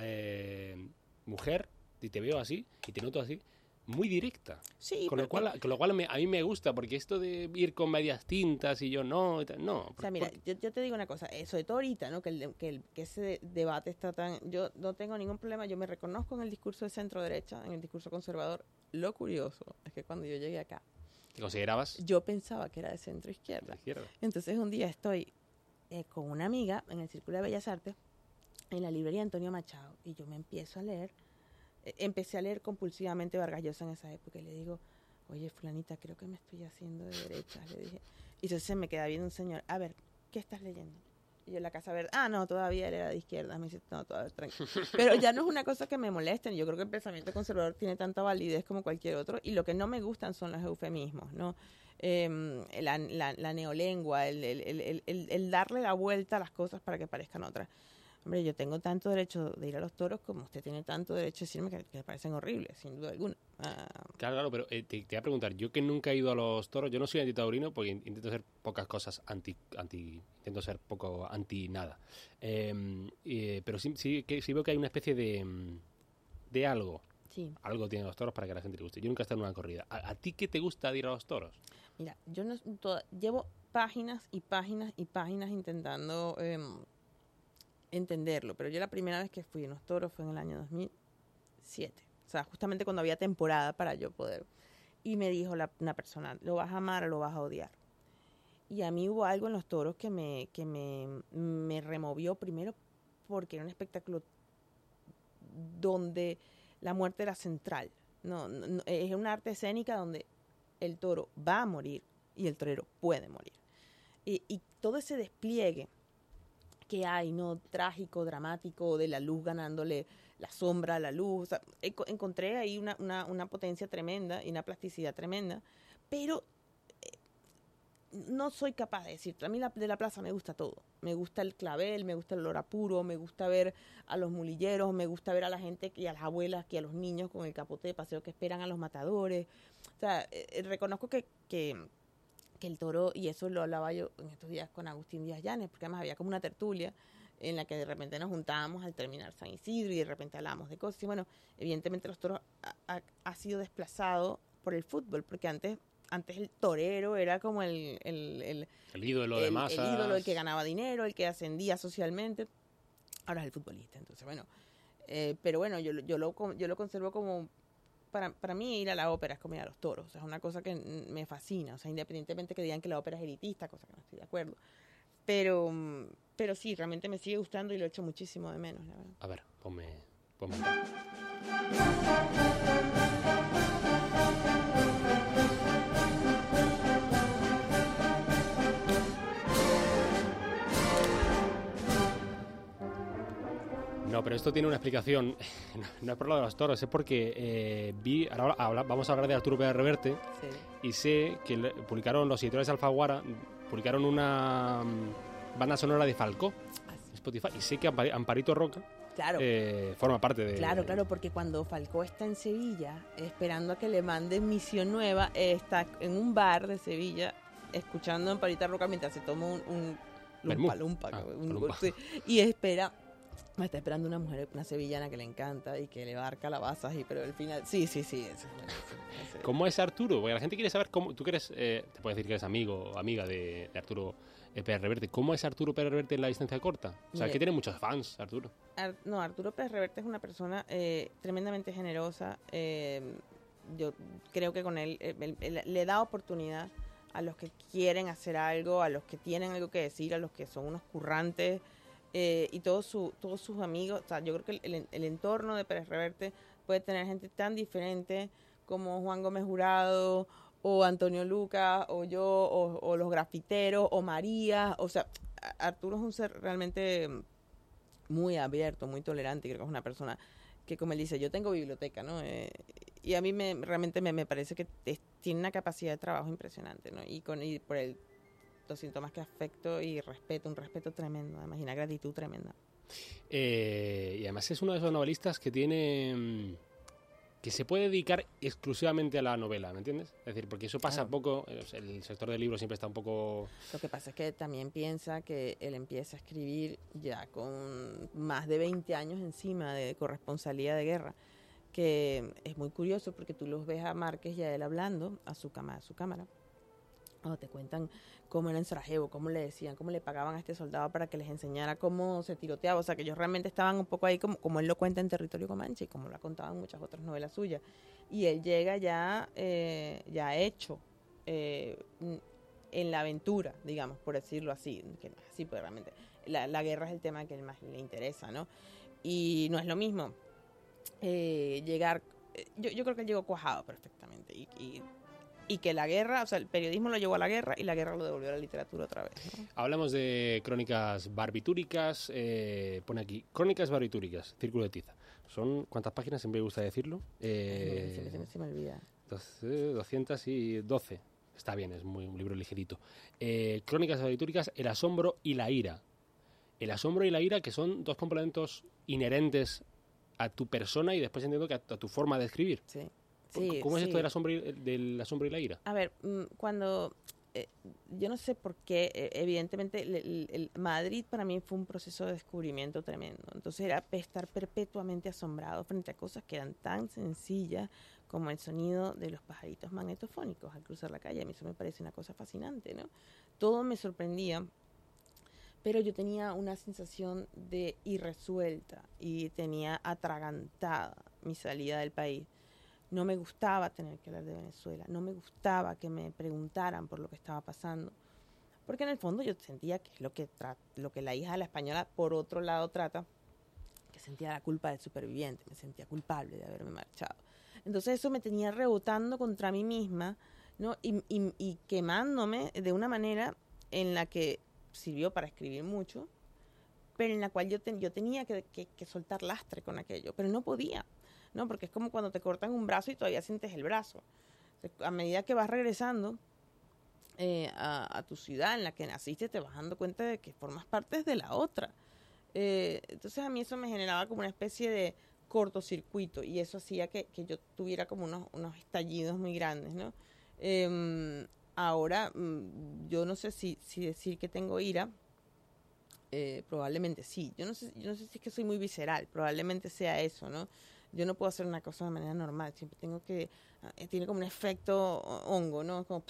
mujer, y te veo así, y te noto así, muy directa. Sí, con lo cual a mí me gusta, porque esto de ir con medias tintas y yo no. O sea, mira, yo te digo una cosa, sobre todo ahorita, ¿no? Que ese debate está tan... Yo no tengo ningún problema, yo me reconozco en el discurso de centro derecha, en el discurso conservador. Lo curioso es que cuando yo llegué acá, ¿te considerabas? Yo pensaba que era de centro izquierda. Entonces un día estoy con una amiga en el Círculo de Bellas Artes, en la librería Antonio Machado, y yo me empiezo a leer. Empecé a leer compulsivamente Vargas Llosa en esa época y le digo, oye, fulanita, creo que me estoy haciendo de derechas, le dije. Y entonces me queda viendo un señor, a ver, ¿qué estás leyendo? Y yo en la Casa Verde, no, todavía él era de izquierda. Me dice, no, todavía tranquilo. Pero ya no es una cosa que me molesten. Yo creo que el pensamiento conservador tiene tanta validez como cualquier otro. Y lo que no me gustan son los eufemismos, ¿no? La neolengua, el darle la vuelta a las cosas para que parezcan otras. Hombre, yo tengo tanto derecho de ir a los toros como usted tiene tanto derecho de decirme que me parecen horribles, sin duda alguna. Claro, pero te voy a preguntar, yo que nunca he ido a los toros, yo no soy antitaurino porque intento hacer pocas cosas intento ser poco anti nada. Pero sí veo que hay una especie de algo. Sí. Algo tienen los toros para que a la gente le guste. Yo nunca he estado en una corrida. ¿A ti qué te gusta de ir a los toros? Mira, yo llevo páginas y páginas y páginas intentando entenderlo, pero yo la primera vez que fui a los toros fue en el año 2007. O sea, justamente cuando había temporada para yo poder. Y me dijo una persona, ¿lo vas a amar o lo vas a odiar? Y a mí hubo algo en los toros que me removió primero porque era un espectáculo donde la muerte era central. No, es una arte escénica donde el toro va a morir y el torero puede morir. Y todo ese despliegue que hay, ¿no? Trágico, dramático, de la luz ganándole la sombra a la luz. O sea, encontré ahí una potencia tremenda y una plasticidad tremenda, pero no soy capaz de decir. A mí de la plaza me gusta todo. Me gusta el clavel, me gusta el olor a puro, me gusta ver a los mulilleros, me gusta ver a la gente y a las abuelas y a los niños con el capote de paseo que esperan a los matadores. O sea, reconozco que el toro, y eso lo hablaba yo en estos días con Agustín Díaz Llanes, porque además había como una tertulia en la que de repente nos juntábamos al terminar San Isidro y de repente hablábamos de cosas. Y bueno, evidentemente los toros ha sido desplazado por el fútbol, porque antes el torero era como el ídolo de masas. El ídolo, el que ganaba dinero, el que ascendía socialmente. Ahora es el futbolista. Entonces, bueno, pero bueno, yo lo conservo como... Para mí ir a la ópera es como ir a los toros. O sea, es una cosa que me fascina. O sea, independientemente que digan que la ópera es elitista, cosa que no estoy de acuerdo. Pero sí, realmente me sigue gustando y lo echo muchísimo de menos, la verdad. A ver, ponme. No, pero esto tiene una explicación. No es por lo de los toros, es porque vamos a hablar de Arturo Pérez Reverte. Sí. Y sé que publicaron los editores de Alfaguara, publicaron una banda sonora de Falcó en Spotify. Y sé que Amparito Roca forma parte de... Claro, porque cuando Falcó está en Sevilla, esperando a que le manden Misión Nueva, está en un bar de Sevilla, escuchando a Amparito Roca mientras se toma un lumpa. Y me está esperando una mujer, una sevillana que le encanta y que le va a dar calabazas, pero al final... Sí. Eso es buenísimo. ¿Cómo es Arturo? Porque la gente quiere saber cómo... Tú que eres... te puedes decir que eres amigo o amiga de Arturo Pérez Reverte. ¿Cómo es Arturo Pérez Reverte en la distancia corta? O sea, que tiene muchos fans, Arturo. Arturo Pérez Reverte es una persona tremendamente generosa. Yo creo que con él le da oportunidad a los que quieren hacer algo, a los que tienen algo que decir, a los que son unos currantes... y todos sus amigos. O sea, yo creo que el entorno de Pérez Reverte puede tener gente tan diferente como Juan Gómez Jurado o Antonio Lucas o yo o los grafiteros o María. O sea, Arturo es un ser realmente muy abierto, muy tolerante, y creo que es una persona que, como él dice, yo tengo biblioteca, ¿no? Y a mí realmente me parece que tiene una capacidad de trabajo impresionante, ¿no? Y por él lo siento más que afecto y respeto, un respeto tremendo, además, y una gratitud tremenda. Y además es uno de esos novelistas que tiene... que se puede dedicar exclusivamente a la novela, ¿me entiendes? Es decir, porque eso pasa poco, el sector del libro siempre está un poco... Lo que pasa es que también piensa que él empieza a escribir ya con más de 20 años encima de corresponsalía de guerra, que es muy curioso porque tú los ves a Márquez y a él hablando a su cámara. Te cuentan cómo era en Sarajevo, cómo le decían, cómo le pagaban a este soldado para que les enseñara cómo se tiroteaba. O sea, que ellos realmente estaban un poco ahí como él lo cuenta en Territorio Comanche y como lo ha contado en muchas otras novelas suyas. Y él llega ya hecho en la aventura, digamos, por decirlo así, que no es así, pues realmente la guerra es el tema que más le interesa, ¿no? Y no es lo mismo llegar... Yo creo que él llegó cuajado perfectamente y y que la guerra, o sea, el periodismo lo llevó a la guerra y la guerra lo devolvió a la literatura otra vez, ¿no? Hablamos de crónicas barbitúricas, pone aquí, crónicas barbitúricas, Círculo de Tiza. ¿Son cuántas páginas? Siempre me gusta decirlo. Se me olvida. 212. Está bien, es un libro ligerito. Crónicas barbitúricas, El asombro y la ira. El asombro y la ira, que son dos complementos inherentes a tu persona y después entiendo que a tu forma de escribir. Sí. Sí, ¿Cómo es sí. esto del asombro y la ira? A ver, cuando... yo no sé por qué, evidentemente el Madrid para mí fue un proceso de descubrimiento tremendo. Entonces era estar perpetuamente asombrado frente a cosas que eran tan sencillas como el sonido de los pajaritos magnetofónicos al cruzar la calle. A mí eso me parece una cosa fascinante, ¿no? Todo me sorprendía, pero yo tenía una sensación de irresuelta y tenía atragantada mi salida del país. No me gustaba tener que hablar de Venezuela, no me gustaba que me preguntaran por lo que estaba pasando, porque en el fondo yo sentía que es lo que la hija de la española por otro lado trata, que sentía la culpa del superviviente, me sentía culpable de haberme marchado. Entonces eso me tenía rebotando contra mí misma, ¿no? Y quemándome de una manera en la que sirvió para escribir mucho, pero en la cual yo tenía que soltar lastre con aquello, pero no podía. ¿No? Porque es como cuando te cortan un brazo y todavía sientes el brazo. A medida que vas regresando a tu ciudad en la que naciste, te vas dando cuenta de que formas parte de la otra. Entonces a mí eso me generaba como una especie de cortocircuito y eso hacía que yo tuviera como unos estallidos muy grandes, ¿no? Ahora, yo no sé si decir que tengo ira. Probablemente sí. Yo no sé si es que soy muy visceral. Probablemente sea eso, ¿no? Yo no puedo hacer una cosa de manera normal, siempre tengo que... tiene como un efecto hongo, ¿no? Como,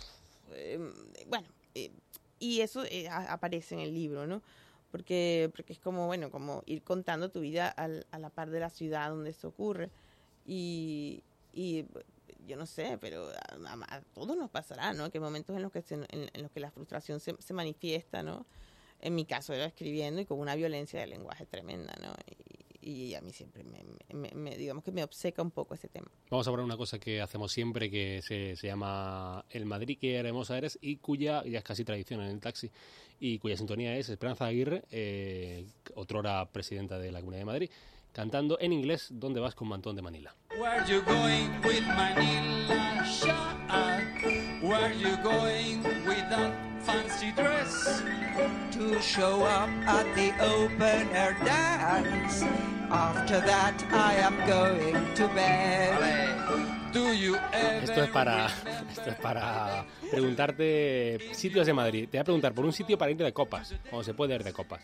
y eso aparece en el libro, ¿no? Porque es como, bueno, como ir contando tu vida a la par de la ciudad donde esto ocurre. Y yo no sé, pero a todos nos pasará, ¿no? Que hay momentos en los que, en los que la frustración se manifiesta, ¿no? En mi caso era escribiendo y con una violencia de lenguaje tremenda, ¿no? Y a mí siempre digamos que me obceca un poco ese tema. Vamos a hablar de una cosa que hacemos siempre, que se llama El Madrid que hermosa eres, y cuya ya es casi tradición en el taxi, y cuya sintonía es Esperanza Aguirre, otrora presidenta de la Comunidad de Madrid, cantando en inglés ¿Dónde vas con Mantón de Manila? Where you going with Manila shirt? Where you going with that fancy dress? To show up at the open air dance. After that I am going to bed. Do you ever Esto es para preguntarte sitios de Madrid. Te voy a preguntar por un sitio para ir de copas, o se puede ir de copas.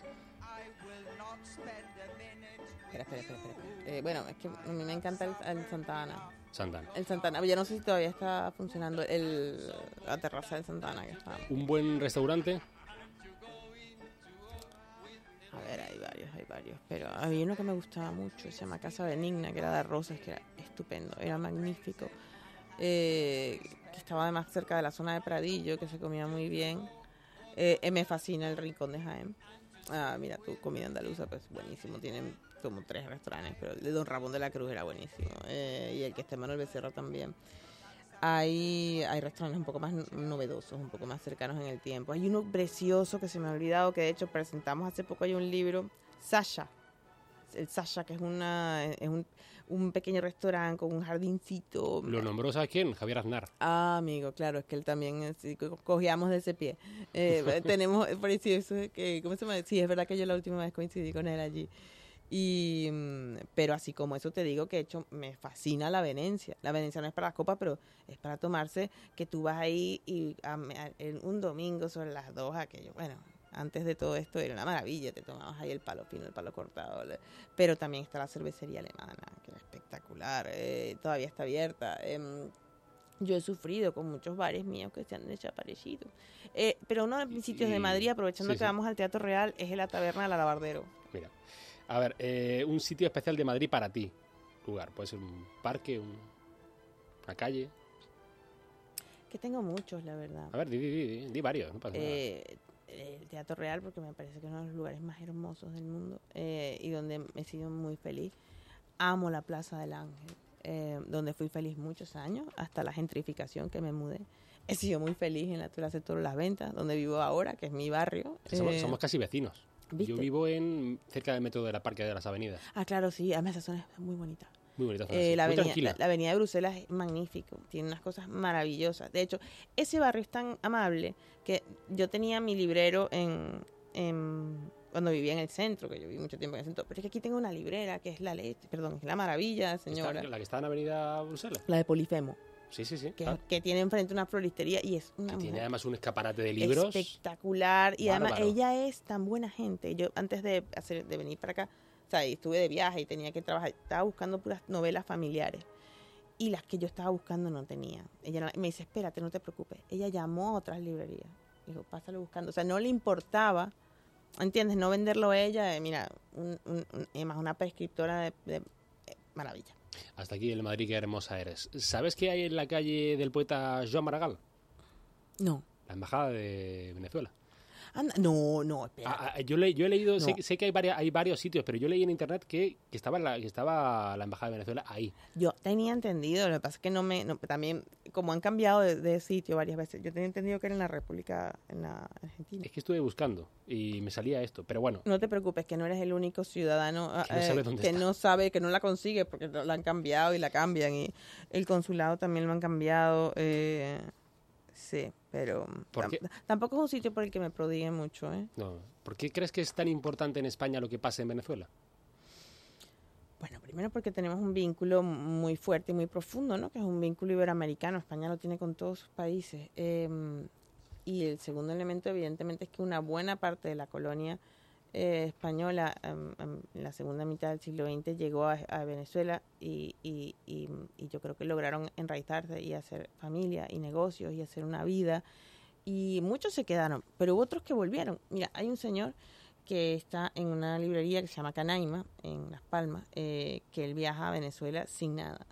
Espera. Bueno, es que a mí me encanta el Santa Ana. Santana. El Santa Ana, ya no sé si todavía está funcionando la terraza del Santa Ana que está. Un buen restaurante. A ver, hay varios, pero había uno que me gustaba mucho, se llama Casa Benigna, que era de arrozas, que era estupendo, era magnífico, que estaba además cerca de la zona de Pradillo, que se comía muy bien. Me fascina el Rincón de Jaén. Mira, tu comida andaluza, pues buenísimo, tienen como 3 restaurantes, pero el de Don Ramón de la Cruz era buenísimo, y el que está en Manuel Becerra también. Hay restaurantes un poco más novedosos, un poco más cercanos en el tiempo. Hay uno precioso que se me ha olvidado, que de hecho presentamos hace poco, hay un libro, Sasha. El Sasha, que es un pequeño restaurante con un jardincito. ¿Lo nombró, sabes quién? Javier Aznar. Amigo, claro, es que él también cogíamos de ese pie. Tenemos, por eso, ¿cómo se llama? Sí, es verdad que yo la última vez coincidí con él allí. Pero así como eso te digo que de hecho me fascina la Venecia. La Venecia no es para las copas, pero es para tomarse, que tú vas ahí y en un domingo sobre las 2, aquello, bueno, antes de todo esto era una maravilla, te tomabas ahí el palo fino, el palo cortado, pero también está la cervecería alemana, que era espectacular, todavía está abierta. Yo he sufrido con muchos bares míos que se han desaparecido. Pero uno de mis sitios de Madrid, aprovechando que vamos al Teatro Real, es la Taberna del Alabardero. Mira, a ver, un sitio especial de Madrid para ti. Lugar, puede ser un parque, una calle. Que tengo muchos, la verdad. A ver, di varios, no pasa nada. El Teatro Real, porque me parece que es uno de los lugares más hermosos del mundo, y donde me he sido muy feliz. Amo la Plaza del Ángel. donde fui feliz muchos años, hasta la gentrificación que me mudé. He sido muy feliz en la Plaza de Toros Las Ventas, donde vivo ahora, que es mi barrio. Somos casi vecinos. ¿viste? Yo vivo cerca del metro de la Parque de las Avenidas. Ah, claro, sí, además esa zona es muy bonita. Muy bonita zona, sí. La Muy avenida, tranquila. la avenida de Bruselas es magnífico, tiene unas cosas maravillosas. De hecho, ese barrio es tan amable que yo tenía mi librero cuando vivía en el centro, que yo viví mucho tiempo en el centro, pero es que aquí tengo una librera que es es la maravilla, señora. La que está en Avenida Bruselas. La de Polifemo, Sí, sí, sí. que tiene enfrente una floristería y es una Tiene mujer además un escaparate de libros. espectacular. Y además Bárbaro. ella es tan buena gente. Yo antes de venir para acá, o sea, estuve de viaje y tenía que trabajar, estaba buscando puras novelas familiares. Y las que yo estaba buscando no tenía. Me dice, espérate, no te preocupes. Ella llamó a otras librerías. Dijo, pásalo buscando. O sea, no le importaba, ¿entiendes? No venderlo a ella. Mira, además una prescriptora de maravilla. Hasta aquí el Madrid, qué hermosa eres. ¿Sabes qué hay en la calle del poeta Joan Maragall? No. La embajada de Venezuela. Anda, no, espera. Yo he leído, No. sé que hay varios sitios, pero yo leí en internet que estaba la embajada de Venezuela ahí. Yo tenía entendido, lo que pasa es que también, como han cambiado de sitio varias veces, yo tenía entendido que era en la República, en la Argentina. Es que estuve buscando y me salía esto, pero bueno. No te preocupes, que no eres el único ciudadano Que no sabe dónde que está. no sabe, que no la consigue, porque la han cambiado y la cambian, y el consulado también lo han cambiado. Sí, pero ¿Por qué? tampoco es un sitio por el que me prodigue mucho, ¿eh? No. ¿Por qué crees que es tan importante en España lo que pasa en Venezuela? Bueno, primero porque tenemos un vínculo muy fuerte y muy profundo, ¿no? Que es un vínculo iberoamericano. España lo tiene con todos sus países. Y el segundo elemento, evidentemente, es que una buena parte de la colonia española en la segunda mitad del siglo XX llegó a Venezuela y yo creo que lograron enraizarse y hacer familia y negocios y hacer una vida. Y muchos se quedaron, pero hubo otros que volvieron. Mira, hay un señor que está en una librería que se llama Canaima, en Las Palmas, que él viaja a Venezuela sin nada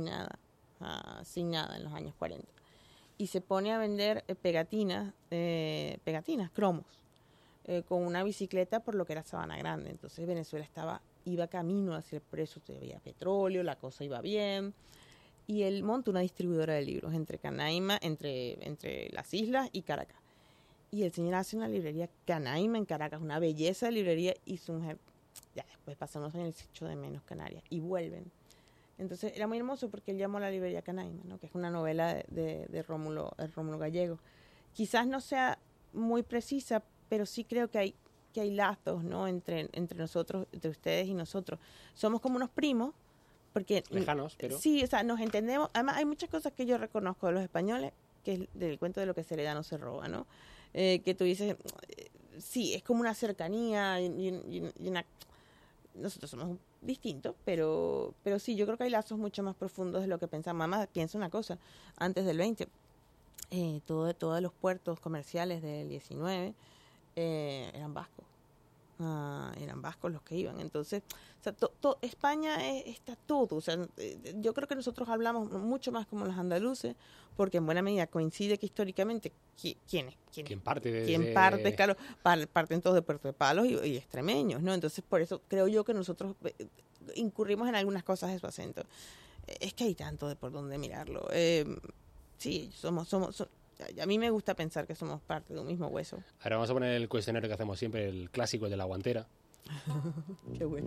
en los años 40. Y se pone a vender pegatinas, cromos, con una bicicleta por lo que era Sabana Grande. Entonces Venezuela iba camino hacia el precio, había petróleo, la cosa iba bien. Y él monta una distribuidora de libros entre Canaima, entre las islas y Caracas. Y el señor hace una librería Canaima en Caracas, una belleza de librería, y su mujer, ya después pasan unos años y se echó de menos Canarias, y vuelven. Entonces era muy hermoso porque él llamó a la librería Canaima, ¿no? Que es una novela de Rómulo Gallego. Quizás no sea muy precisa, pero sí creo que hay lazos, ¿no? entre nosotros, entre ustedes y nosotros. Somos como unos primos, porque Lejanos, pero... Sí, o sea, nos entendemos. Además, hay muchas cosas que yo reconozco de los españoles, que es del cuento de lo que se hereda no se roba, ¿no? Que tú dices, sí, es como una cercanía y una... Nosotros somos distintos, pero sí, yo creo que hay lazos mucho más profundos de lo que pensamos. Mamá, piensa una cosa, antes del 20, todos los puertos comerciales del 19 eran vascos. Eran vascos los que iban. Entonces, o sea, España está todo. O sea, yo creo que nosotros hablamos mucho más como los andaluces, porque en buena medida coincide que históricamente ¿Quién parte? ¿Quién parte? Claro, parten todos de Puerto de Palos y extremeños, ¿no? Entonces, por eso creo yo que nosotros incurrimos en algunas cosas de su acento. Es que hay tanto de por dónde mirarlo. Sí, somos a mí me gusta pensar que somos parte de un mismo hueso. Ahora vamos a poner el cuestionario que hacemos siempre, el clásico, el de la guantera. Qué bueno.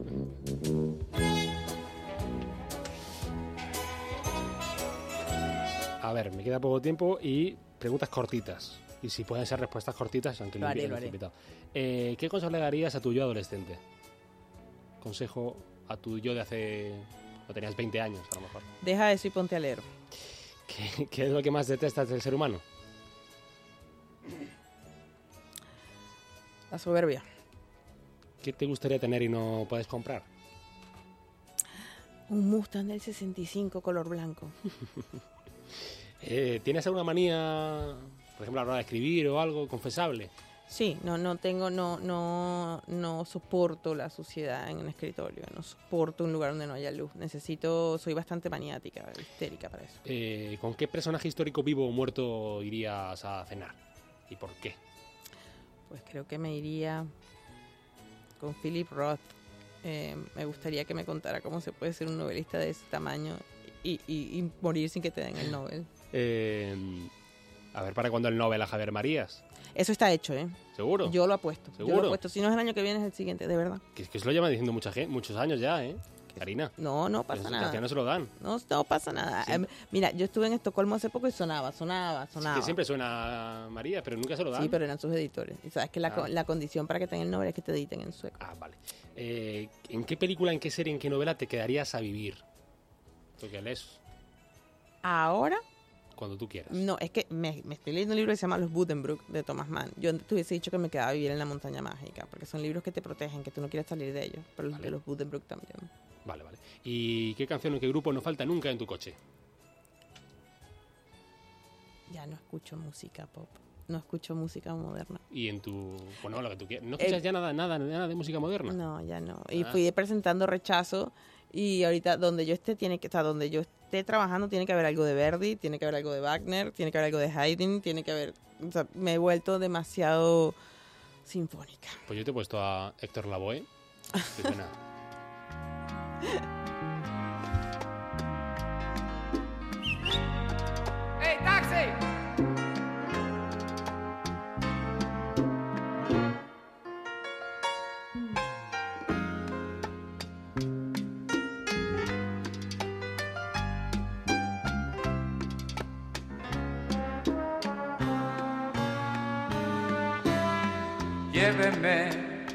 A ver, me queda poco tiempo y preguntas cortitas. Y si pueden ser respuestas cortitas, aunque Lo haré. invitado. ¿Qué consejo le darías a tu yo adolescente? Consejo a tu yo de hace... o tenías 20 años, a lo mejor. Deja eso y ponte a leer. ¿Qué es lo que más detestas del ser humano? La soberbia. ¿Qué te gustaría tener y no puedes comprar? Un Mustang del 65 color blanco. ¿Tienes alguna manía, por ejemplo, a la hora de escribir o algo confesable? Sí, no soporto la suciedad en un escritorio, no soporto un lugar donde no haya luz. Soy bastante maniática, histérica para eso. ¿Con qué personaje histórico vivo o muerto irías a cenar? ¿Y por qué? Pues creo que me iría con Philip Roth. Me gustaría que me contara cómo se puede ser un novelista de ese tamaño y morir sin que te den el Nobel. A ver, ¿para cuándo el Nobel a Javier Marías? Eso está hecho, ¿eh? ¿Seguro? Yo lo apuesto. ¿Seguro? Yo lo apuesto. Si no es el año que viene, es el siguiente, de verdad. Que es que eso lo llevan diciendo muchos años ya, ¿eh? Karina. No Que pasa eso- nada. Que no se lo dan. No pasa nada. Sí. Mira, yo estuve en Estocolmo hace poco y sonaba. Que siempre suena María, pero nunca se lo dan. Sí, pero eran sus editores. Y sabes que la condición para que tengan el Nobel es que te editen en sueco. Ah, vale. ¿En qué película, en qué serie, en qué novela te quedarías a vivir? Porque lees Ahora, cuando tú quieras. no, es que me estoy leyendo un libro que se llama Los Buddenbrook de Thomas Mann. Yo te hubiese dicho que me quedaba a vivir en la montaña mágica, porque son libros que te protegen, que tú no quieres salir de ellos. Pero los Vale. de los Buddenbrook también. Vale. ¿Y qué canción o qué grupo no falta nunca en tu coche? Ya no escucho música pop. No escucho música moderna. Y en tu... Bueno, lo que tú quieras. ¿No escuchas ya nada de música moderna? No, ya no. Y Ah. fui presentando Rechazo y ahorita donde yo esté donde yo esté trabajando tiene que haber algo de Verdi, tiene que haber algo de Wagner, tiene que haber algo de Haydn, tiene que haber, o sea, me he vuelto demasiado sinfónica. Pues yo te he puesto a Héctor Lavoe. Que suena... ¡Hey, taxi! Lléveme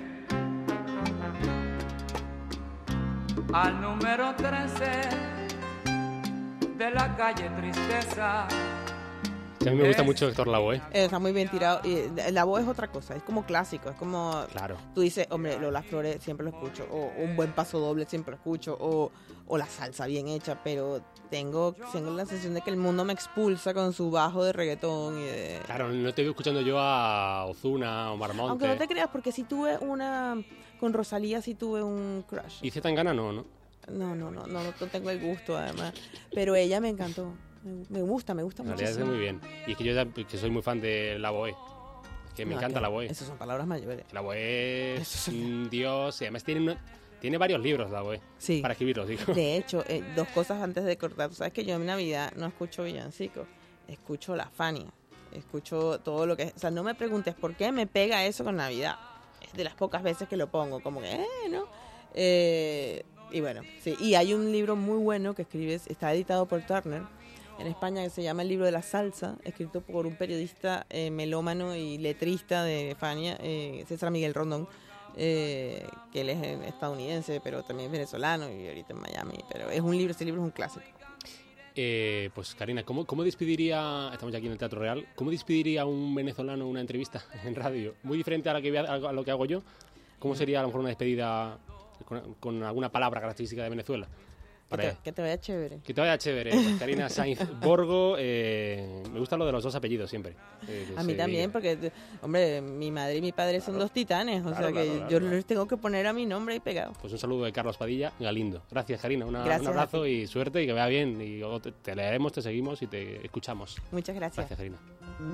al número 13 de la calle Tristeza. Que a mí me gusta mucho Héctor Lavoe. Está muy bien tirado. Y la voz es otra cosa, es como clásico, es como... Claro. Tú dices, hombre, Lola Flores siempre lo escucho, o un buen paso doble siempre lo escucho, o la salsa bien hecha, pero tengo la sensación de que el mundo me expulsa con su bajo de reggaetón y de... Claro, no te veo escuchando yo a Ozuna o Marmonte. Aunque no te creas, porque si tuve con Rosalía sí tuve un crush. ¿Y Zetangana no? No tengo el gusto además, pero ella me encantó, me gusta En mucho. realidad es muy bien. Y es que yo ya, que soy muy fan de Lavoe. Es que me encanta Lavoe. Esas son palabras mayores. Lavoe es Eso sí. un dios. Y además tiene varios libros, Lavoe. Sí. Para escribirlos, digo. De hecho, dos cosas antes de cortar. Tú sabes que yo en Navidad no escucho villancicos, escucho la Fania, escucho todo lo que... O sea, no me preguntes por qué me pega eso con Navidad. Es de las pocas veces que lo pongo, como que, ¿no? Y bueno, sí. Y hay un libro muy bueno que escribes, está editado por Turner en España, que se llama El libro de la salsa, escrito por un periodista melómano y letrista de Fania, César Miguel Rondón. Que él es estadounidense, pero también es venezolano y ahorita en Miami. Pero ese libro es un clásico. Pues Karina, ¿cómo despediría, estamos ya aquí en el Teatro Real, cómo despediría un venezolano una entrevista en radio? Muy diferente a lo que hago yo. ¿Cómo sería a lo mejor una despedida con alguna palabra característica de Venezuela? Que te vaya chévere. Que te vaya chévere. Pues Karina Sainz Borgo, me gusta lo de los dos apellidos siempre. A mí también, porque, hombre, mi madre y mi padre son dos titanes, o sea que yo les tengo que poner a mi nombre ahí pegado. Pues un saludo de Carlos Padilla Galindo. Gracias, Karina. Un Gracias abrazo y suerte y que vaya bien. Y te leeremos, te seguimos y te escuchamos. Muchas gracias. Gracias, Karina.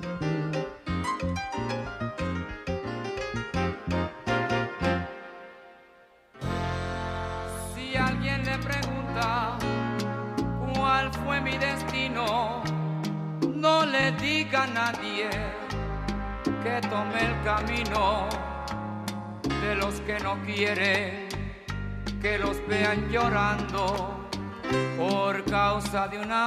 Si alguien le pregunta cuál fue mi destino, no le diga a nadie que tome el camino de los que no quieren que los vean llorando por causa de un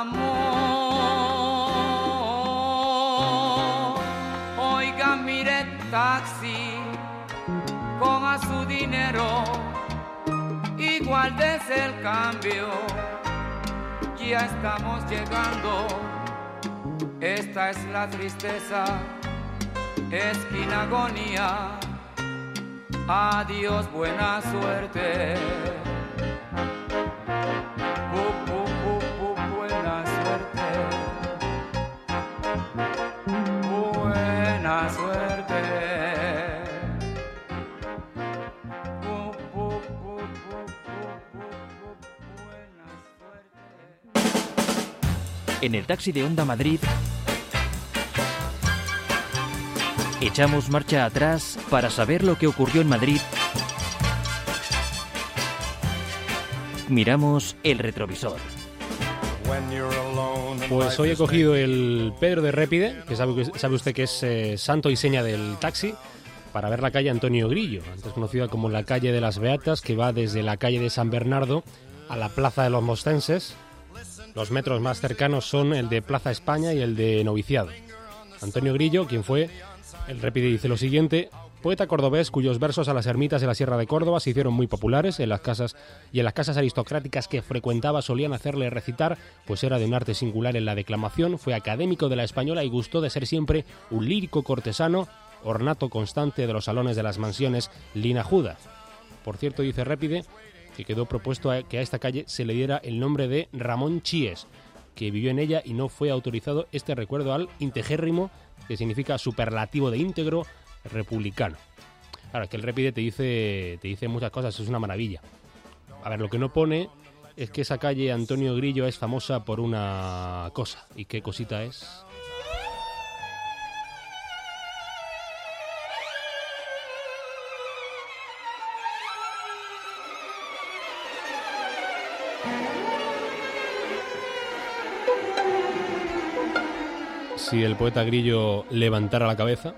amor. Oiga, mire, taxi, coja su dinero, igual desde el cambio, ya estamos llegando. Esta es la tristeza, esquina agonía. Adiós, buena suerte. Buena suerte. Buena suerte. En el taxi de Onda Madrid echamos marcha atrás para saber lo que ocurrió en Madrid. Miramos el retrovisor. Pues hoy he cogido el Pedro de Répide, que sabe usted que es santo y seña del taxi, para ver la calle Antonio Grillo, antes conocida como la calle de las Beatas, que va desde la calle de San Bernardo a la Plaza de los Mostenses. Los metros más cercanos son el de Plaza España y el de Noviciado. Antonio Grillo, quien fue, el Répide dice lo siguiente: poeta cordobés cuyos versos a las ermitas de la Sierra de Córdoba se hicieron muy populares en las casas aristocráticas que frecuentaba solían hacerle recitar, pues era de un arte singular en la declamación, fue académico de la Española y gustó de ser siempre un lírico cortesano, ornato constante de los salones de las mansiones linajudas. Por cierto, dice Répide, que quedó propuesto que a esta calle se le diera el nombre de Ramón Chíes, que vivió en ella y no fue autorizado este recuerdo al integérrimo, que significa superlativo de íntegro, republicano. Ahora, que el Répide te dice muchas cosas, es una maravilla. A ver, lo que no pone es que esa calle Antonio Grillo es famosa por una cosa. ¿Y qué cosita es? Si el poeta Grillo levantara la cabeza,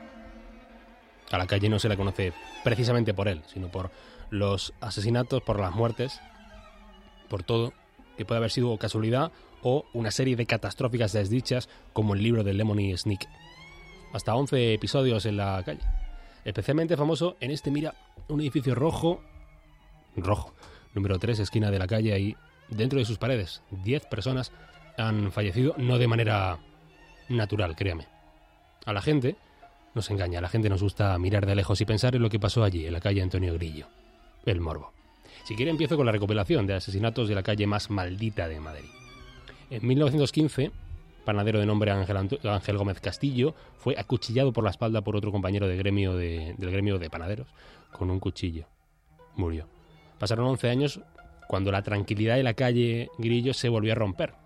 a la calle no se la conoce precisamente por él, sino por los asesinatos, por las muertes, por todo, que puede haber sido casualidad o una serie de catastróficas desdichas como el libro de Lemony Snicket. Hasta 11 episodios en la calle. Especialmente famoso en este, mira, un edificio rojo, número 3, esquina de la calle, ahí dentro de sus paredes. 10 personas han fallecido, no de manera natural, créame. A la gente nos engaña, a la gente nos gusta mirar de lejos y pensar en lo que pasó allí, en la calle Antonio Grillo. El morbo. Si quiere, empiezo con la recopilación de asesinatos de la calle más maldita de Madrid. En 1915, panadero de nombre Ángel Gómez Castillo fue acuchillado por la espalda por otro compañero del gremio de panaderos con un cuchillo. Murió. Pasaron 11 años cuando la tranquilidad de la calle Grillo se volvió a romper.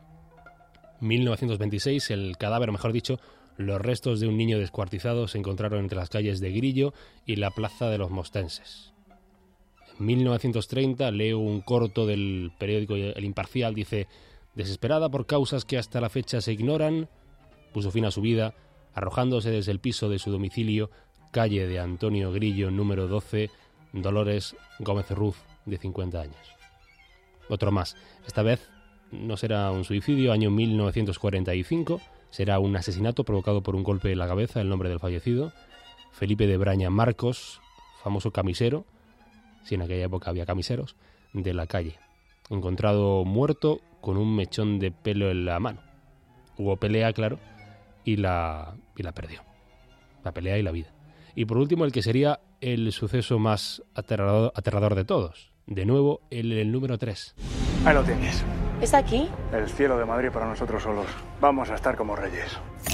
1926, el cadáver, mejor dicho, los restos de un niño descuartizado se encontraron entre las calles de Grillo y la Plaza de los Mostenses. En 1930 leo un corto del periódico El Imparcial, dice: desesperada por causas que hasta la fecha se ignoran, puso fin a su vida, arrojándose desde el piso de su domicilio, calle de Antonio Grillo, número 12, Dolores Gómez Ruz, de 50 años. Otro más, esta vez no será un suicidio, año 1945, será un asesinato provocado por un golpe en la cabeza, el nombre del fallecido, Felipe de Braña Marcos, famoso camisero, si en aquella época había camiseros, de la calle, encontrado muerto con un mechón de pelo en la mano. Hubo pelea, claro, y la perdió. La pelea y la vida. Y por último, el que sería el suceso más aterrador de todos. De nuevo, el número 3. Ahí lo tienes. ¿Es aquí? El cielo de Madrid para nosotros solos. Vamos a estar como reyes.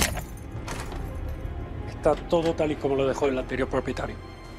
Está todo tal y como lo dejó el anterior propietario.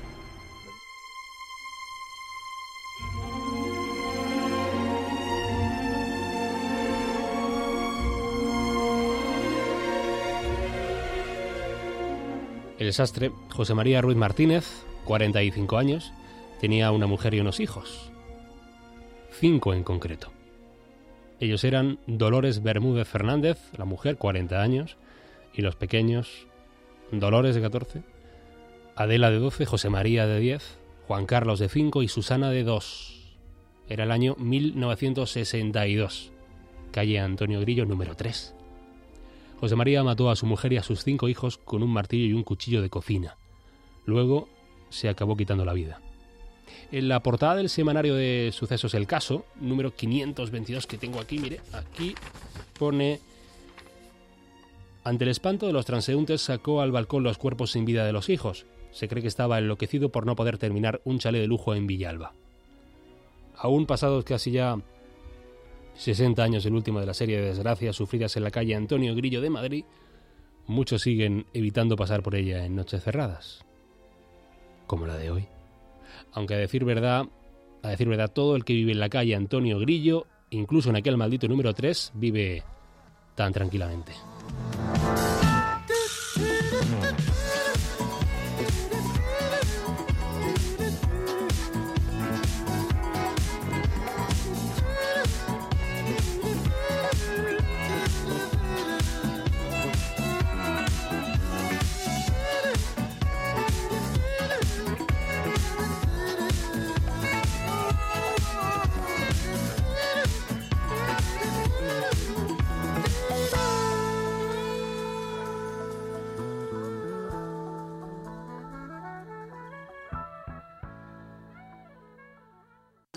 El sastre José María Ruiz Martínez, 45 años, tenía una mujer y unos hijos. 5 en concreto. Ellos eran Dolores Bermúdez Fernández, la mujer, 40 años, y los pequeños, Dolores, de 14, Adela, de 12, José María, de 10, Juan Carlos, de 5 y Susana, de 2. Era el año 1962, calle Antonio Grillo, número 3. José María mató a su mujer y a sus 5 hijos con un martillo y un cuchillo de cocina. Luego se acabó quitando la vida. En la portada del semanario de sucesos El Caso, número 522 que tengo aquí, mire, aquí pone: ante el espanto de los transeúntes sacó al balcón los cuerpos sin vida de los hijos. Se cree que estaba enloquecido por no poder terminar un chalet de lujo en Villalba. Aún pasados casi ya 60 años el último de la serie de desgracias sufridas en la calle Antonio Grillo de Madrid, muchos siguen evitando pasar por ella en noches cerradas, como la de hoy. Aunque a decir verdad, todo el que vive en la calle Antonio Grillo, incluso en aquel maldito número 3, vive tan tranquilamente.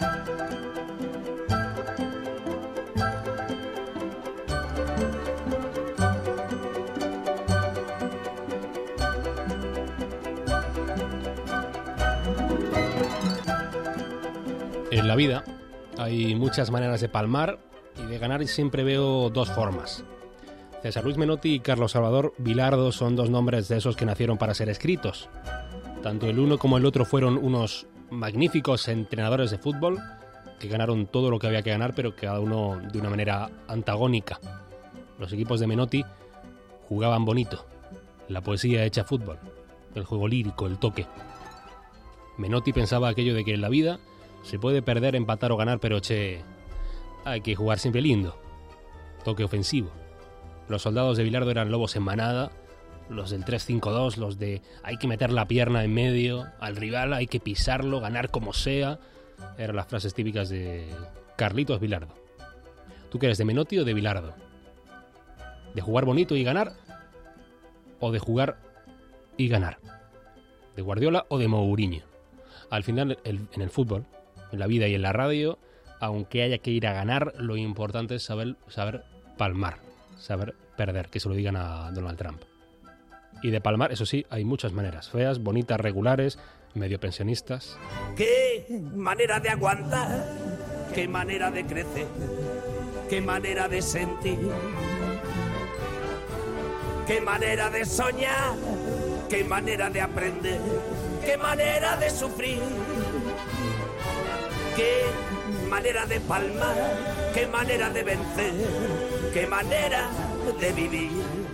En la vida hay muchas maneras de palmar y de ganar, y siempre veo dos formas. César Luis Menotti y Carlos Salvador Vilardo son dos nombres de esos que nacieron para ser escritos. Tanto el uno como el otro fueron unos magníficos entrenadores de fútbol que ganaron todo lo que había que ganar, pero cada uno de una manera antagónica. Los equipos de Menotti jugaban bonito, la poesía hecha fútbol, el juego lírico, el toque. Menotti pensaba aquello de que en la vida se puede perder, empatar o ganar, pero hay que jugar siempre lindo. Toque ofensivo. Los soldados de Bilardo eran lobos en manada, los del 3-5-2, los de hay que meter la pierna en medio, al rival hay que pisarlo, ganar como sea. Eran las frases típicas de Carlitos Bilardo. ¿Tú qué eres, de Menotti o de Bilardo? ¿De jugar bonito y ganar? ¿O de jugar y ganar? ¿De Guardiola o de Mourinho? Al final, en el fútbol, en la vida y en la radio, aunque haya que ir a ganar, lo importante es saber palmar, saber perder, que se lo digan a Donald Trump. Y de palmar, eso sí, hay muchas maneras, feas, bonitas, regulares, medio pensionistas. ¡Qué manera de aguantar! ¡Qué manera de crecer! ¡Qué manera de sentir! ¡Qué manera de soñar! ¡Qué manera de aprender! ¡Qué manera de sufrir! ¡Qué manera de palmar! ¡Qué manera de vencer! ¡Qué manera de vivir!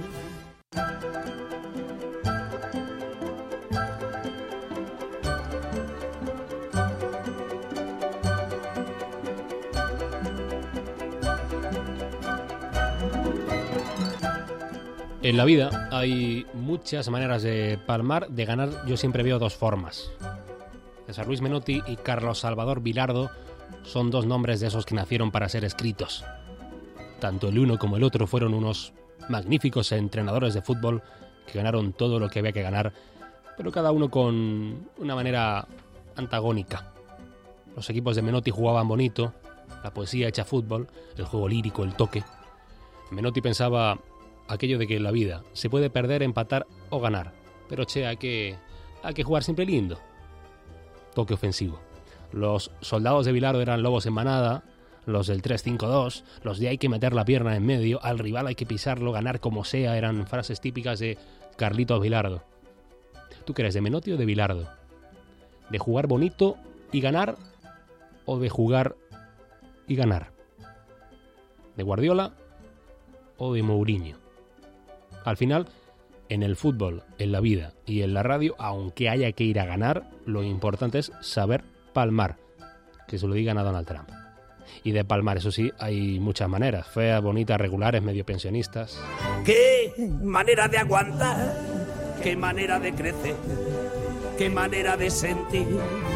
En la vida hay muchas maneras de palmar, de ganar. Yo siempre veo dos formas. César Luis Menotti y Carlos Salvador Vilardo son dos nombres de esos que nacieron para ser escritos. Tanto el uno como el otro fueron unos magníficos entrenadores de fútbol que ganaron todo lo que había que ganar, pero cada uno con una manera antagónica. Los equipos de Menotti jugaban bonito, la poesía hecha fútbol, el juego lírico, el toque. Menotti pensaba aquello de que en la vida se puede perder, empatar o ganar, pero hay que jugar siempre lindo. Toque ofensivo. Los soldados de Bilardo eran lobos en manada, los del 3-5-2, los de hay que meter la pierna en medio, al rival hay que pisarlo, ganar como sea, eran frases típicas de Carlitos Bilardo. ¿Tú qué eres, de Menotti o de Bilardo? ¿De jugar bonito y ganar o de jugar y ganar? ¿De Guardiola o de Mourinho? Al final, en el fútbol, en la vida y en la radio, aunque haya que ir a ganar, lo importante es saber palmar, que se lo digan a Donald Trump. Y de palmar, eso sí, hay muchas maneras, feas, bonitas, regulares, medio pensionistas. ¡Qué manera de aguantar! ¡Qué manera de crecer! ¡Qué manera de sentir!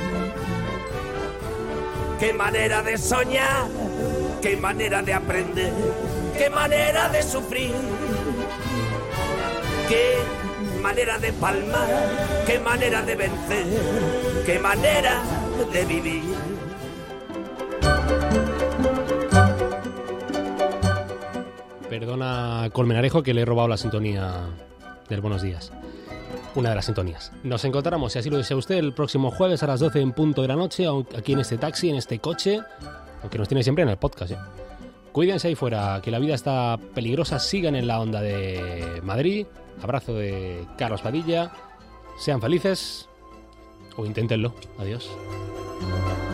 ¡Qué manera de soñar! ¡Qué manera de aprender! ¡Qué manera de sufrir! ¡Qué manera de palmar! ¡Qué manera de vencer! ¡Qué manera de vivir! Perdona, Colmenarejo, que le he robado la sintonía del Buenos Días. Una de las sintonías. Nos encontramos, si así lo desea usted, el próximo jueves a las 12 en punto de la noche, aquí en este taxi, en este coche, aunque nos tiene siempre en el podcast, ¿eh? Cuídense ahí fuera, que la vida está peligrosa, sigan en la onda de Madrid. Abrazo de Carlos Padilla. Sean felices o inténtenlo. Adiós.